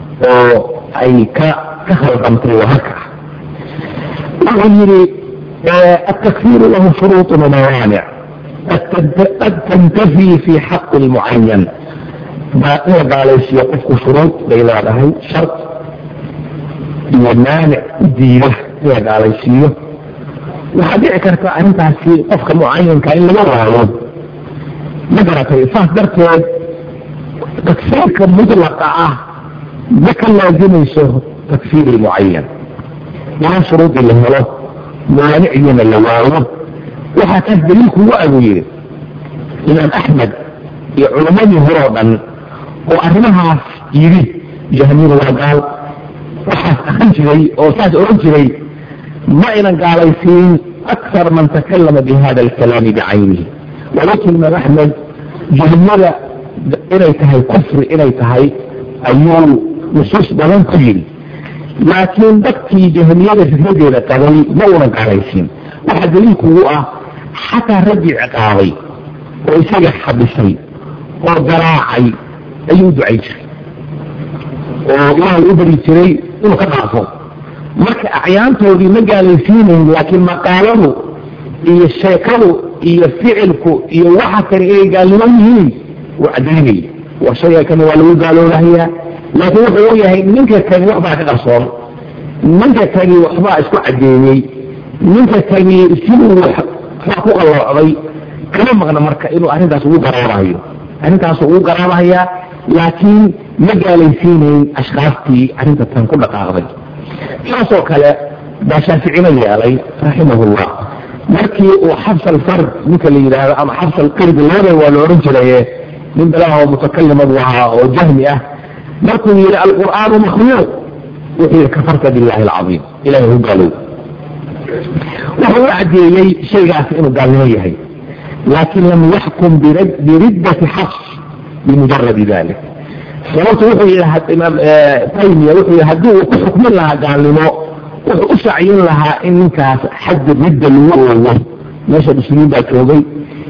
أي ك كخلق أمتري وهكا أغيري التكفير له شروط وموانع قد تنتفي في حق المعين ما قال يقف شروط بين هذه شرط المانع دينه قال يسيه وحديث كرت أنت في قف معين كأن لا يراه نقرأ فاس درت تكفير كمطلقة لكن لازم يصير تكفير المعين ولا شروط اللي هو مانعين اللي هو وحتدليك هو أبويه الإمام أحمد علماء هربا وأرمها يري جهنير وقال وحاس أخنجري وأساس أرنجري ما إنا قال يسين أكثر من تكلم بهذا الكلام بعينه ولكن ما أحمد جهنير إليتها الكفر إليتها أيام نصوص بلان قليل لكن بكي جهنير في الهدى لتغيي مولا قال يسين واحد ليك هو حتى رجع قاضي ويسيح حبسي وقراعي أيو دعي شري والله الأبري شري إنه كدعفه marka acyaantoodii ma gaalaysiinayn laakiin maqaaladu iyo sheekadu iyo ficilku iyo waxa kale ay gaalnimo yihiin waa caddaynay waa shay kan waa lagu gaaloobayaa laakiin wuxuu yahay ninka kani waxbaa ka qarsoon ninka kani waxbaa isku caddeeyay ninka kani siduu wax ku qalloocday kama maqna marka inuu arrintaas ugu garaabayo arrintaas ugu garaabaya laakiin ma gaalaysiinayn ashqaastii arrinta tan ku dhaqaaqday taasoo kale baa shaaficina yeelay raximahullah markii uu xabs alfard ninka la yidhaahdo ama xabs alqirdi labada waa la odhan jiraye nin balaha oo mutakalimad ahaa oo jahmi ah markuu yidhi alqur'aanu makhluuq wuxuu yidhi kafarta billahi alcaiim ilahay hu gaalow wuxuu u caddeeyey shaygaasi inuu gaalnimo yahay laakin lam yaxkum biriddati xabs bimujaradi dalik sababtu wuxuu yidhi imaam taymiya wuxuu yidhi haddii uu ku xukmin lahaa gaalnimo wuxuu u shacyin lahaa in ninkaas xaddi ridda lagu oogo meesha muslimiin baa joogay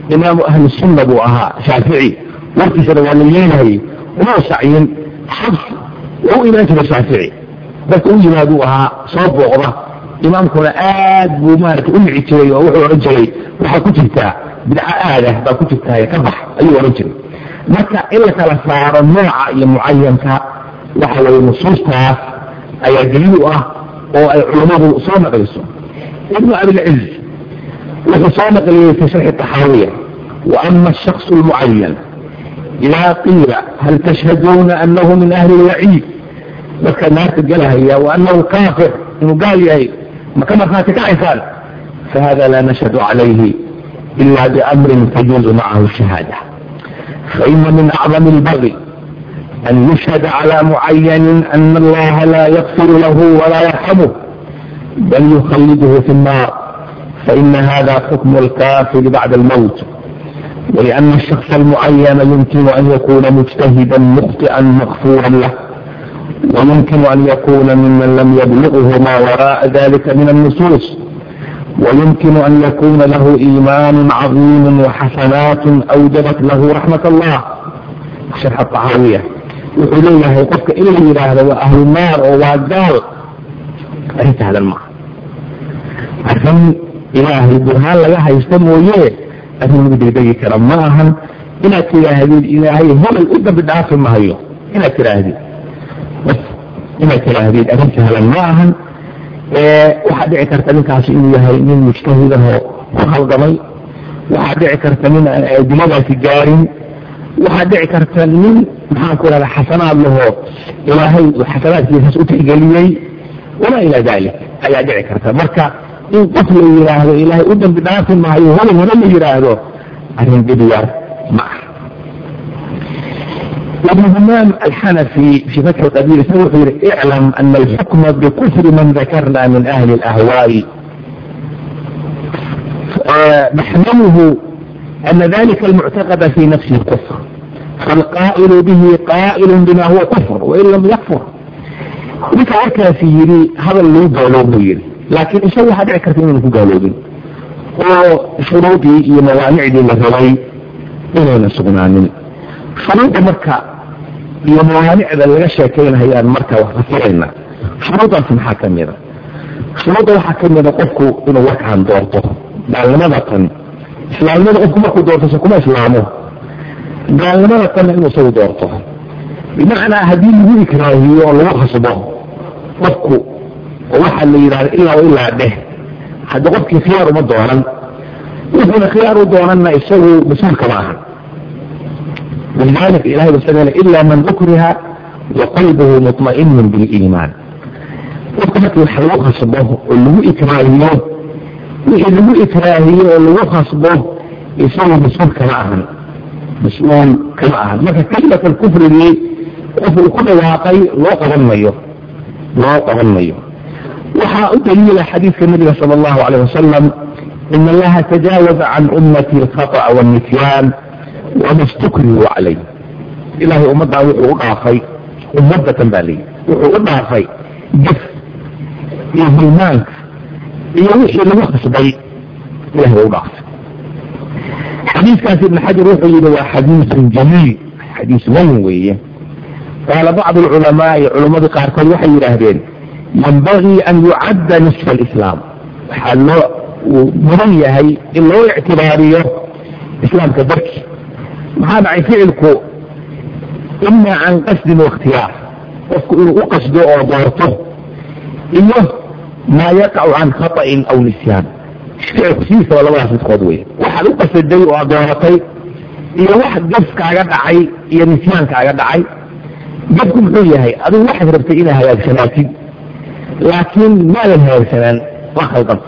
إمام أهل السنة بوها شافعي وقت سنوانيين هي وما سعين حفظ هو إمام الشافعي بس أولي ما دوها صوب وغضة إمام كنا آد ومارك أمعي تري ووحو رجلي وحا كتبتا بدعا آده با كتبتا يكبح أيها رجل marka in la kala saaro nooca iyo mucayanka waxa way nusuustaas ayaa daliil u ah oo ay culimadu soo naqliso ibn abi al-izz wuxuu soo naqliyay fi sharh at-tahawiyya wa amma ash-shakhs al-mu'ayyan ila qila hal tashhaduna annahu min ahli al-wa'id marka naarta galahaya wa annahu kafir inuu gaal yahay ma kama faatika aysan فهذا لا نشهد عليه إلا بأمر تجوز معه الشهادة فإن من أعظم البغي أن يشهد على معين أن الله لا يغفر له ولا يرحمه بل يخلده في النار فإن هذا حكم الكافر بعد الموت ولأن الشخص المعين يمكن أن يكون مجتهدا مخطئا مغفورا له ويمكن أن يكون ممن لم يبلغه ما وراء ذلك من النصوص ويمكن أن يكون له إيمان عظيم وحسنات أوجبت له رحمة الله شرح الطحاوية يقول الله يقفك إليه هذا وأهل النار ووادال أريد هذا الماء عشان إله البرهان لها يستموا إليه أهل المدربية كرم معهم إلا كلا هذه الإلهية هم الأدى بالدعاء ما هي إلا كلا هذه بس إلا كلا هذه أريد هذا الماء waxaa dhici karta ninkaasi inuu yahay nin mujtahidaho ku khaldamay waxaa dhici karta nin aan adiladaasi gaarin waxaa dhici karta nin maxaan ku ihahda xasanaad laho ilaahay xasanaadkiisaas u tixgeliyey wamaa ilaa dalik ayaa dhici karta marka in qof la yidhaahdo ilaahay u dambi dhaafi maayo haba haba la yidhaahdo arrin dhibiyar ma ah ابن همام الحنفي في فتح القدير سوف اعلم أن الحكم بكفر من ذكرنا من أهل الأهواء محمله أن ذلك المعتقد في نفسه كفر فالقائل به قائل بما هو كفر وإن لم يكفر بكعركة فيري هذا اللي قالوا بيري لكن يسوي هذا عكرة منه قالوا بي وشروطي يموانع دي مثلي إلى نسغناني شروط مركة iyo mawaaniicda laga sheekeynayaan marka wax fasirayna shuruudaas maxaa ka mida shuruudda waxaa ka mida qofku inuu warkaan doorto gaalnimada tan islaamnimada qofku markuu doorto se kuma islaamo gaalnimada tanna inuu isagu doorto bimacnaa haddii lagu ikraahiyo oo lagu khasbo qofku oo waxaa la yidhahda ilaa ilaa dheh hadda qofkii khiyaar uma doonan wuxuuna khiyaar u doonanna isagu mas-uulka ma aha ولذلك إلهي بسأله إلا من ذكرها وقلبه مطمئن بالإيمان وقلت الحلوق خصبه واللو إكراهيه واللو إكراهيه واللو خصبه يسوي مسؤول كمعهن مسؤول كمعهن لكن كلمة الكفر دي كفر كل واقعي لا تغنيه لا تغنيه وحاء دليل حديث النبي صلى الله عليه وسلم إن الله تجاوز عن أمتي الخطأ والنسيان وما استكرهوا عليه إلهي أمضى وقع خي أمضى بالي وقع خي جف يهمانك يوحي لوحس بي إلهي وقع حديث كاسب ابن حجر روحي له حديث جميل حديث منوي قال بعض العلماء علماء قاركون وحي يراهدين ينبغي أن يعد نصف الإسلام حلو ومرية هي اللي هو اعتباريه إسلام كذلك maxaa dhacay ficilku ima can qasdin waاkhtiyaar qofku inuu u qasdo oo doorto iyo maa yaqacu can khaطa'in aw nisyaan ficilku sidiisaba labadaas midkood wey waxaad u qasaday oo aad dooratay iyo wax gafkaaga dhacay iyo nisyaankaaga dhacay gafku muxuu yahay adigu waxaad rabtay inaa hagaagsanaatid laakiin maadan hagaagsanaan waa khaldanta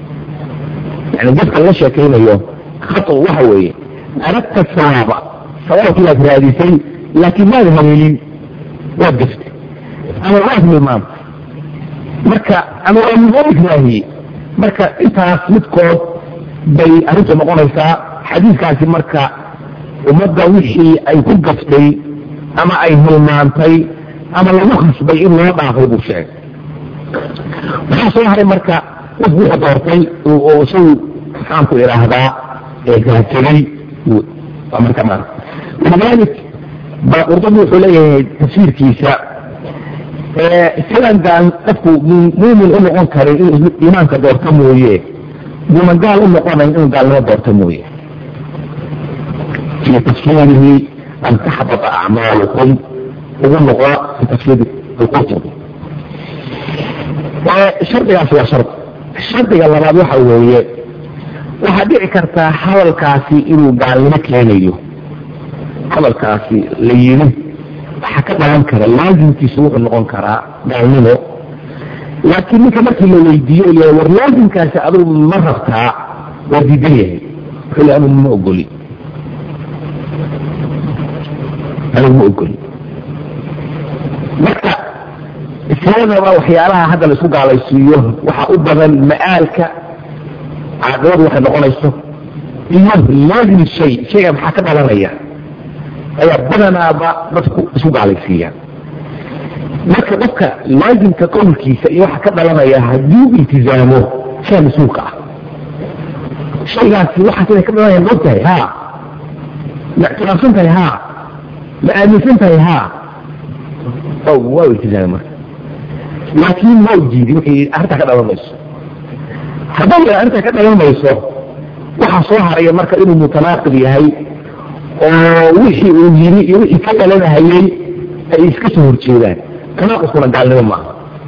yani gafka laga sheekaynayo khaطu waxa weeye أردت الصواب صواب كلا فراديسي لكن ماذا هنيلين وقفت أنا رأيت من المام مركا أنا رأيت من ذلك مركا إنت أصمتكم بي أردت مقونيسا حديث كان في مركا ومدى وحي أي تقفتي أما أي هلمانتي أما لنخص بي إلا يضع في بوشاك وحصل هذا مركا وفي حضورتي وسوي حامكو إلى هذا كهتري وأمر كمان. ولذلك بقرطبي وحليه تفسير كيسا السلام قال أفكو مو من أمه أنكر إيمانك دور تمويه ومن قال أمه قانا إنه قال لا دور تمويه في تفسيره أن تحبط أعمالكم وغلقاء في تفسير القرطبي. الشرط يا أخي شرط الشرط يلا ما بيوحى وهي وحديعي كرتا حول كاسي إنه قال لك لينيو حول كاسي لينه حكى بلان كرا لازم تسوق النقون كرا قال لكن كما كنا يديو يا ور لازم كاسي أدو مرة تاع وديديه خلي أنا ما أقولي أنا ما أقولي مكة السلامة وحيالها هذا اللي سوق على السيوه وحقوبها مآلك عقرب وحي نقول يسوه إنه لازم الشيء شيء محاكم على رأيه أي بدنا بسوق سوق على السيوه مكة مكة لازم تكون كيسة يوحكم على رأيه هديو التزامه شيء مسوقع شيء لا في واحد كده كم رأيه نقطة ها لا تنصنتها ها لا أنسنتها ها أو واو التزامه لكن ما وجدي وحي أرتك هذا الميس هذا أرتك هذا الميس وحصوها رأي مركز إنه متناقض يهي ووحي وجيني وحي كذا لنا هيي يسكسه الشيطان تناقض كنا قال لهم معه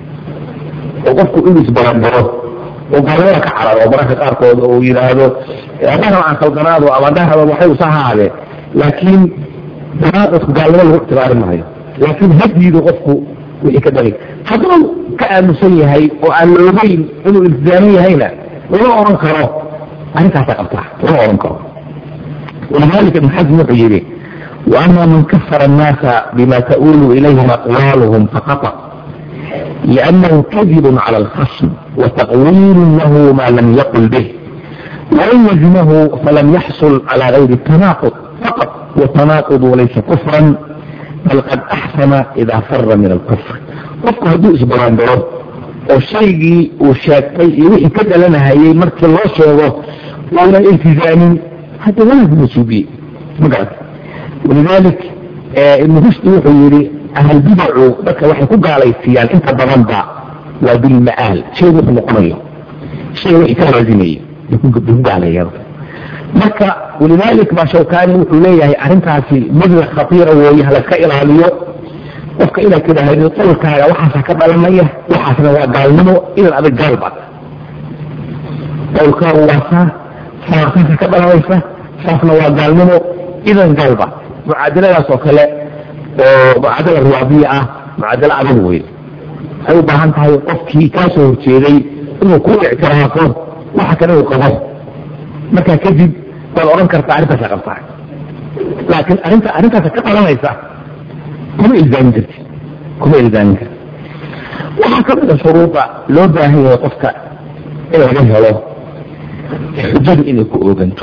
وقفكوا إنه سبرندره وقالوا لك عرر وبركة أركض وإلى هذا أنا عن خلقناه وأمدها وحي وصحها عليه لكن تناقض قال لهم اعتبار معي لكن هدي لغفكوا وحي كذلك حضروا كأن سيهي وأن يبين إنه الإلتزامية هينا ولا أرنكره أنت هتقطع ولا أرنكره. ولذلك ابن حزم يقول وأما من كفر الناس بما تؤول إليهم أقوالهم فقط لأنه كذب على الخصم وتقويل له ما لم يقل به وإن لزمه فلم يحصل على غير التناقض فقط والتناقض وليس كفرا بل قد أحسن إذا فر من الكفر. qofku hadduu isbaraandaro oo shaygii uu sheegtay iyo wixii ka dhalanahayay markii loo sheego waana iltizaamin hadda wanaag ma suubiye magarat walidalik ibnu rushdi wuxuu yidhi ahal bidacu dadka waxay ku gaalaysiiyaan inta badan ba waa bilma'aal shay wuxuu noqonayo shay wixii ka laazimayo ku gaalayaan marka walidalik ma shawkaani wuxuu leeyahay arrintaasi mid khatiira weeye halka ilaaliyo qofka ila kida haydo qolkaaga waxa ka dhalanaya waxaasna waa gaalnimo ila adag galba qolka waxa saarka ka dhalanaysa saafna waa gaalnimo idan galba mucaadaladaas oo kale oo mucaadala riyaadiya ah mucaadala adag weey ay u baahan tahay qofkii ka soo horjeeday inuu ku ictiraafo waxa kale uu qabo marka kadib wal oran kartaa arrinta shaqada laakiin arrinta arrinta ka dhalanaysa كم إلزام جرت كم إلزام جرت وحكم الشروط لو باهي وقفك إلى وجهه له حجر إلى كؤوبنته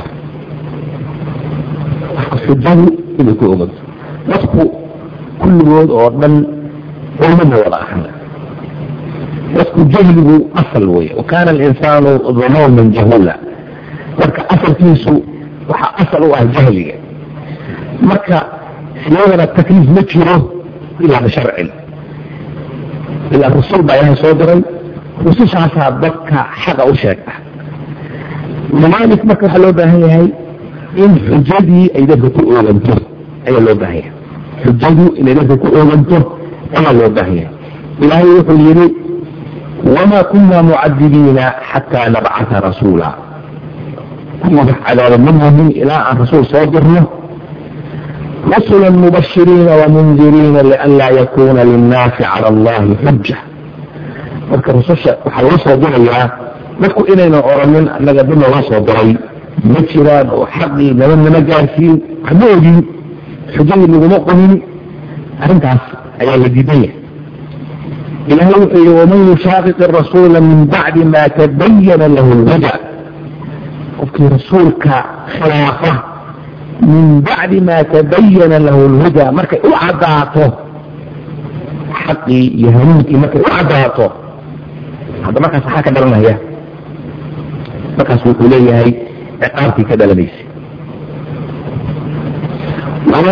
حجر إلى كؤوبنته وقفه كل وضع وردن ومن وضع أحنا وقفه جهله أصل ويه وكان الإنسان ظنون من جهولة وكا أصل فيسو وحا أصل أهل جهلية مكة سيوغنا التكليف مجره إلى بشرع إلى الرسول بأيها صدرا رسول شعصها بكا حقا أشاكا ومالك مكة حلو باهي هاي إن حجادي أيضا بكو أغنته أي اللو باهي حجادي إن أيضا بكو أغنته أي اللو باهي إلهي يقول لي وما كنا معذبين حتى نبعث رسولا كنا على منهم إلى أن رسول صدرنا رسلا مبشرين ومنذرين لئلا يكون للناس على الله حجة marka rususha waxa loo soo diray dadku inayna oranin anaga dina loo soo diray ma jiraan oo xaqii nabadna gaarsiin xadoodii xujadii lagu qonin arrintaas ayaa la diiday ilaahay wuxuu yiri waman yushaqiq ar-rasuula min ba'di ma tabayyana lahu al-huda qofkii rasuulka khilaafa من بعد ما تبين له الهدى مركا اعداته حقي يهمتي مركا اعداته هذا مركا صحاك دلنا هي مركا سوكولي هاي اقارتي كدل بيسي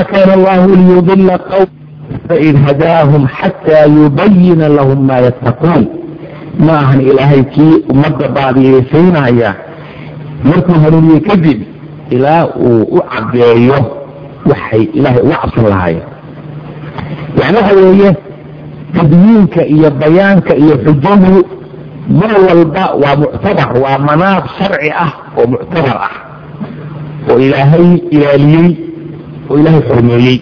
وما كان الله ليضل قوم فإذ هداهم حتى يبين لهم ما يتقون maahan ilaahay kii ummadda baadiyeysaynaaya markuu hanuuniye kadib ilaa uu u cadeeyo waxay ilaahay uga cabsan lahaayeen. yani waxa weeye tadyiinka iyo bayaanka iyo xujadu mar walba waa muctabar, waa manaab sharci ah oo muctabar ah oo ilaahay ilaaliyey oo ilaahay xurmeeyey.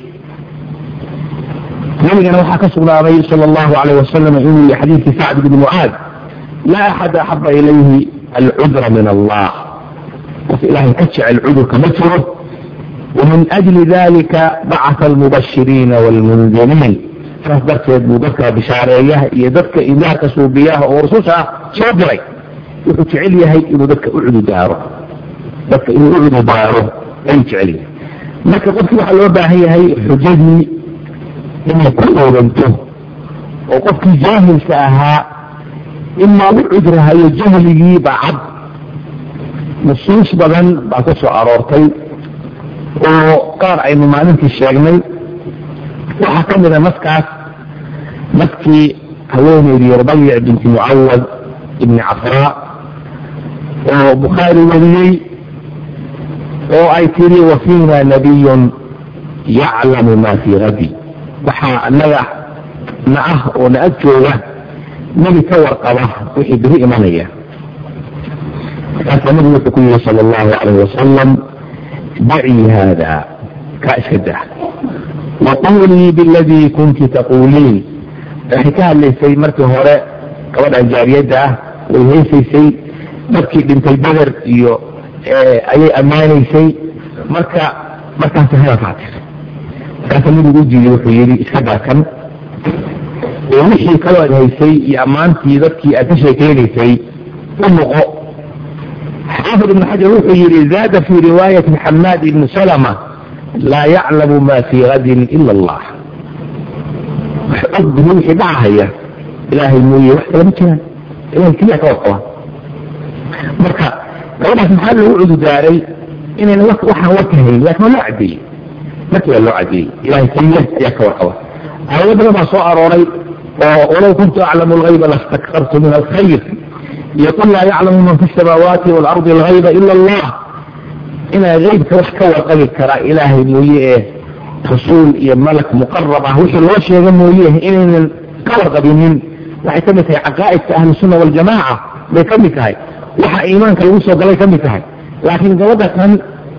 nabigana waxaa ka sugnaaday sal allahu alayh wasalam inuu yihi xadiidkii sacd bni mucaad laa axad axaba ilayhi alcudra min allah, qof ilaahay ka jecel cudurka ma jiro. wamin ajli dalika bacata almubashiriina waalmundiriin, saas darteed buu dadka bishaareeyaha iyo dadka indaarka suubiyaha oo rususha ah soo diray. wuxuu jecel yahay inuu dadka u cududaaro dadka inuu u cududaaro ayuu jecel yahay. marka qofkii waxaa loo baahan yahay xujadii inay ku ooganto oo qofkii jaahilka ahaa imaa u cudrahayo jahligii baa cad. nusuus badan baa ku soo aroortay oo qaar aynu maalintii sheegnay. waxaa ka mida naskaas naskii haweeneydii rubayc binti mucawad ibni cafraa oo bukhaari wariyey oo ay tiri wafiina nabiyun yaclamu ma fii gadi, waxaa anaga na ah oo na ag jooga nabi ka warqaba wixii beri imanaya. markaasa nabigu wuxuu ku yihi sal allahu alayh wasalam dacii hada, kaa iska dah, waqulii biladii kunti taquuliin. waxay ka hadlaysay markii hore gabadhan jaariyadda ah way haysaysay, dadkii dhintay beder iyo ayay ammaanaysay. marka markaas hadalkaa tir markaasa nabigu ujiiye wuxuu yihi iska daakan oo wixii kaloo ad haysay iyo ammaantii dadkii aad ka sheekeynaysay u noqo. xaafid ibn xajar wuxuu yihi zaada fi riwaayati xamaad ibni salama laa yaclamu ma fii gadin ila allah. ogbihi wixii dhacahaya ilaahay mooye wax kale ma jiraan, ilahay keliya ka warqaba. marka gabadhaas maxaa loogu cududaaray inayna waxaan warka hayn, laakin waa loo cadeeyey, markii waa loo cadeeyey ilahay keliya ayaa ka warqaba. aayado badan baa soo arooray oo walow kuntu aclamu algayba lastaktartu min alkhayr iyo qul laa yaclamu man fi samaawaati waalardi algayba ila allah. inaa gaybka wax ka warqabi karaa ilaahay mooye ee rasuul iyo malak muqarab ah wixii loo sheega mooye inaynan ka warqabinin waxay ka mid tahay caqaa'idka ahlusunna waljamaaca bay ka mid tahay, waxa iimaanka lagu soo galay ka mid tahay. laakiin gabadha kan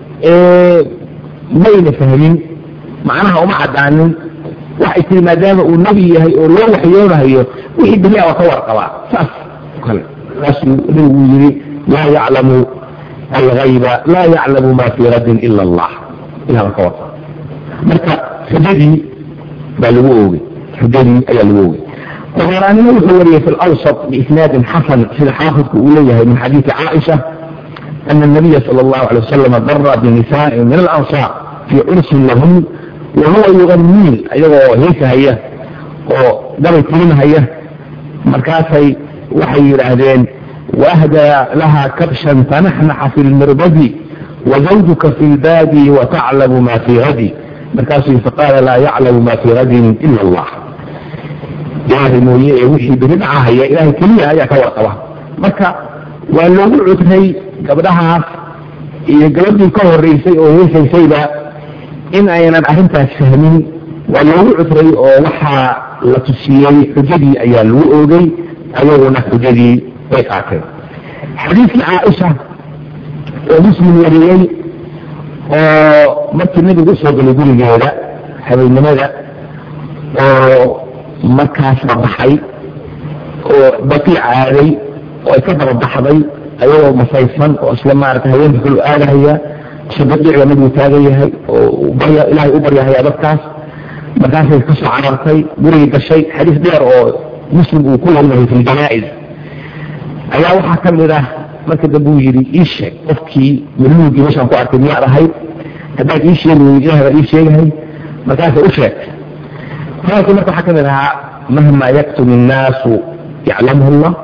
mayna fahmin, macnaha uma cadaanin. waxay tiri maadaama uu nebi yahay oo loo waxyoonahayo wixii beriya waa ka warqabaa. saas kale saasuu nabigu yiri laa yaclamu algayba laa yaclamu ma fii gadin ila allah, ilah baa ka warqaba. marka xujadii baa lagu oogay, xujadii ayaa lagu oogay. طبراني wuxuu wariyay في الأوسط بإسناد حسن sida xaafidku uu leeyahay min xadiiثi caaئiشha أن النبي صلى الله عليه وسلم ضر بنساء من الأنصار في عرس لهم وهو يغنين ayagoo heesahaya oo dabay tirinhaya. markaasay waxay yidhaahdeen وأهدى لها كبشا فنحنح في المربد وزوجك في الباد وتعلم ما في غد. markaasuu faqaala laa yaclamu ma fii gadin ila allah. ilaahay mooye ee wixii beri dhacahaya ilaahay keliya ayaa ka warqaba. marka waa loogu cudray gabdhahaas iyo gabadhii ka horeysay oo heesaysayba in aynan arrintaas fahmin. waa loogu cudray oo waxaa la tusiyey xujadii ayaa lagu oogay, ayaguna xujadii way qaateen. xadiiskii caaisha oo muslim wariyey oo markii nabigu usoo galay gurigeeda habeennimada oo markaasna baxay oo baqiic aaday oo ay ka daba baxday ayagoo masaysan oo isla maarata haweenka kulu aadahaya isla baqiicda nabigu taagan yahay oo barya ilaahay u baryahaya dadkaas. markaasay ka soo carartay gurigii gashay. xadiis dheer oo muslim uu ku warinayo fi ljanaa'iz ayaa waxaa ka mid ah marka dambe uu yidhi ii sheeg qofkii maluugii meeshaan ku arkay miyaad ahayd, haddaad ii sheegi weyd ilahay baa ii sheegahay. markaasay u sheegtay. hadalkii marka waxaa ka mid ahaa mahma yaktum innaasu yaclamhu allah.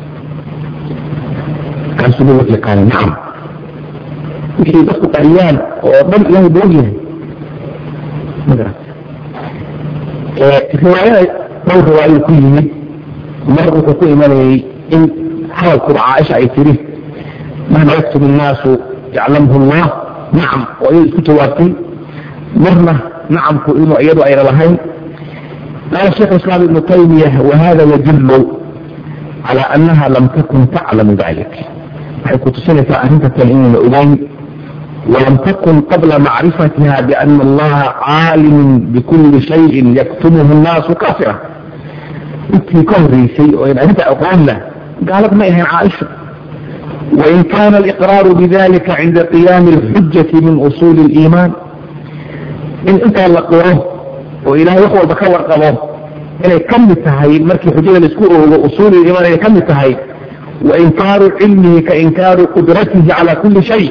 kaasuu nabigu wuxuu yaqaanay nacam wixii dadku qariyaan oo dhan ilahay buu ogyahay. رواية دور رواية كل مرة كل من إن حاول عائشة يتريه مهما يكتب الناس يعلمه الله نعم ويسكت وقتي مرة نعم كل أيضا أيضا لهين قال الشيخ الإسلام ابن تيمية وهذا يدل على أنها لم تكن تعلم ذلك حيث تسنة أنت تنين الأولين ولم تكن قبل معرفتها بأن الله عالم بكل شيء يكتمه الناس كافرة في كهري شيء وإن أنت أقول له قالت ما هي عائشة وإن كان الإقرار بذلك عند قيام الحجة من أصول الإيمان إن أنت لقوه وإله يخوى بكور قبوه إن يكمل التهيب مركي حجة الاسكوء وأصول الإيمان إن يكمل التهيب وإنكار علمه كإنكار قدرته على كل شيء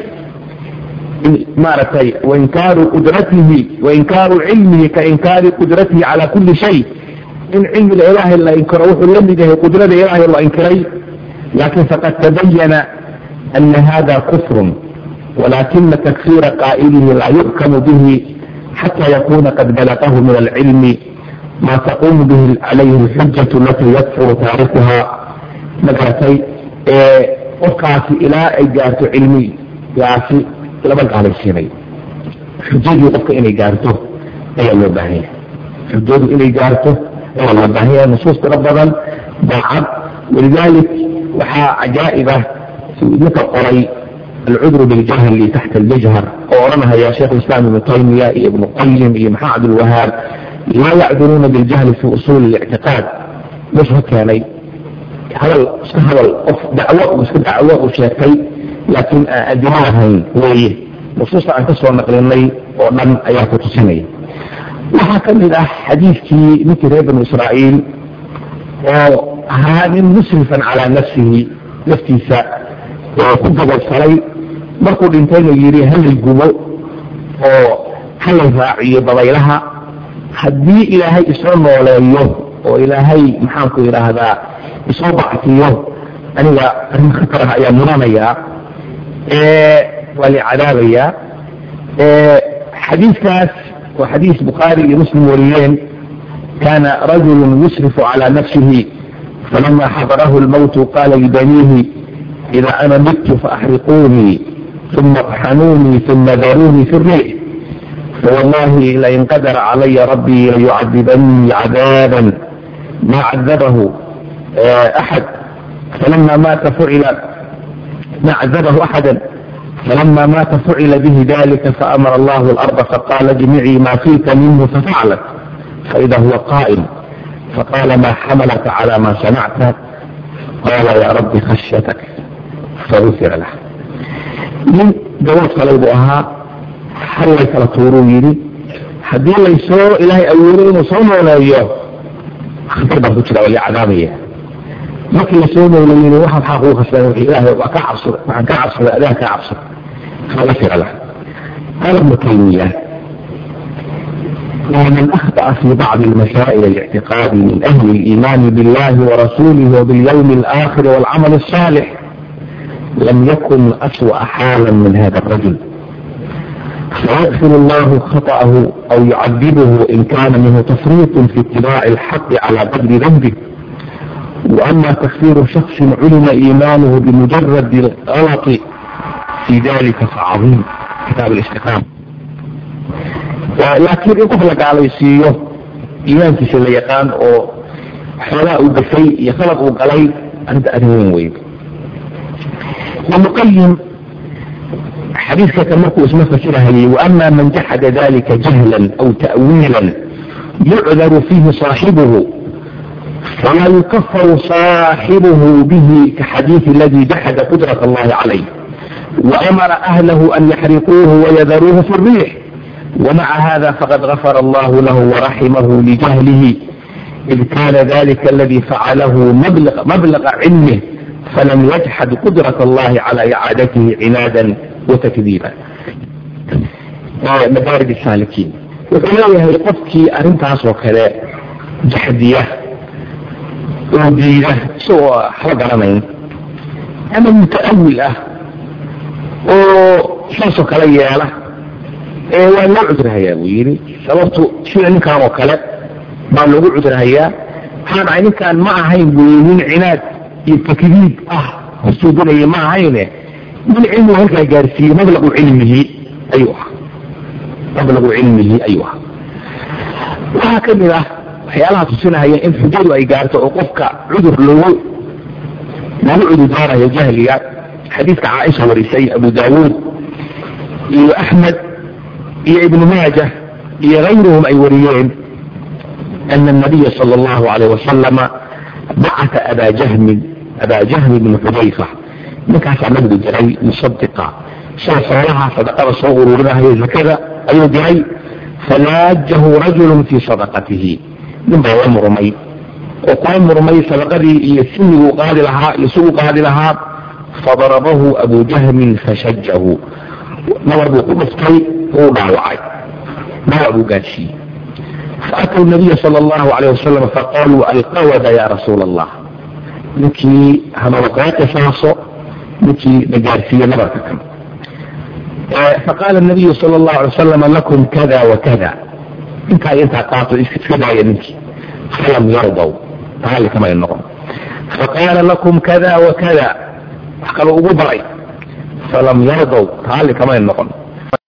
مارتي وإنكار قدرته وإنكار علمه كإنكار قدرته على كل شيء إن علم الإله إلا إنكره لم قدرة الإله إلا إنكره لكن فقد تبين أن هذا كفر ولكن تكفير قائله لا يحكم به حتى يكون قد بلغه من العلم ما تقوم به عليه الحجة التي يكفر تاركها مدرسي وقعت إلى إجارة علمي يعفي لبقى على الشيء حجاج يقف إلى إجارته أي الوباهية حجاج إلى إجارته أي الوباهية نصوص ربضا بعض ولذلك وحا عجائبة مثل قري العذر بالجهل اللي تحت المجهر وورمها يا شيخ الإسلام ابن تيمية ابن القيم ابن محمد الوهاب لا يعذرون بالجهل في أصول الاعتقاد مش هكذا هذا هذا دعوة مش دعوة وشيكي لكن أدماغهم ويه خصوصا أن تسوى نقلني ومن أيات تسنية وحكم إذا حديث في مثل ابن إسرائيل وهذا مسرفا على نفسه نفتيساء وكنت بالصلي مركو الانتين يري هل الجمو وهل الفاعي بضيلها حدي إلهي إسرام ولا يوم وإلهي محامكو إلى هذا إصابعتي يوم أنا أنا خطرها يا مرانيا إيه ولعذابيا إيه حديث كاس وحديث بخاري مسلم وريين كان رجل يسرف على نفسه فلما حضره الموت قال لبنيه إذا أنا مت فأحرقوني ثم اطحنوني ثم ذروني في الريح فوالله لئن قدر علي ربي ليعذبني عذابا ما عذبه أحد فلما مات فعل ما عذبه أحدا فلما مات فعل به ذلك فأمر الله الأرض فقال اجمعي ما فيك منه ففعلت فإذا هو قائم فقال ما حملك على ما صنعت قال يا رب خشيتك فغفر له من جواب صليبها حليك لطوروني حدي الله يسوء إلهي أولين وصوم ولا إياه خطر بخطر ولي عذابية لكن يسوء إلهي وحب حقوق خسرين إلهي وكعبصر وكعبصر إله كعبصر فغفر له هذا ابن تيمية ومن أخطأ في بعض المسائل الاعتقاد من أهل الإيمان بالله ورسوله وباليوم الآخر والعمل الصالح لم يكن أسوأ حالا من هذا الرجل فيغفر الله خطأه أو يعذبه إن كان منه تفريط في اتباع الحق على قدر ذنبه. وأما تكفير شخص علم إيمانه بمجرد الغلط في ذلك فعظيم كتاب الاستقامة. لكن يقف على يسيه إيمان في شيء يقان أو حلاء بشيء يخلق وقلي أنت أدوين ويب. ومقيم حديث كتمكو اسمه فشره لي وأما من جحد ذلك جهلا أو تأويلا يعذر فيه صاحبه فلا يكفر صاحبه به كحديث الذي جحد قدرة الله عليه وأمر أهله أن يحرقوه ويذروه في الريح. ومع هذا فقد غفر الله له ورحمه لجهله إذ كان ذلك الذي فعله مبلغ, مبلغ علمه فلم يجحد قدرة الله على إعادته عنادا وتكذيبا. مدارج السالكين وكما يقفك أرنتاس وكذا جحدية وجيدة سوى حرق رمين أما متأولة وشاسو كليالة ee waa loo cudurhayaa buu yidhi sababtu sida ninkan oo kale baa lagu cudurhayaa maxaa dhacay ninkaan ma ahayn buu yidhi nin cinaad iyo takdiid ah hosuudinaya ma ahayne min cilmigu halkaa gaarsiiyey mablagu cilmihi ayuu ahaa mablagu cilmihi ayuu ahaa waxaa ka mid ah waxyaalaha tusinahaya in xujadu ay gaarto oo qofka cudur loogu lagu cudurdaarayo jahliga xadiiska caaisha warisay abu daawuud iyo axmed iyo ibnu maaja iyo gayruhum ay wariyeen ana nabiya sala allahu alayh wasalama bacata abaa jahmin abaa jahmi bni xudayfa ninkaasaa nabigu diray musadiqa soo xoolaha sadaqada soo ururinahayo zakada ayuu diray falaajahu rajulun fii sadaqatihi nin baa la murmay oo kula murmay sadaqadii iyo siniguu qaadi lahaa iyo suguu qaadi lahaa fadarabahu abu jahmin fashajahu nabar buu ku dhiftay uu dhaawacay dhaawac buu gaadhsiiyey faataw nabiya sala allahu alayh wasalam faqaaluu alqawada ya rasuula allah ninkii hanaba kaga qisaaso ninkii na gaarsiiyey nabarka kan faqaala nabiyu sala allahu alay wasalam lakum kada wakada intaa intaa qaato iska daaya ninkii falam yardaw taali kamay noqon faqaala lakum kada wakada wax kaloo ugu daray falam yardaw taali kamay noqon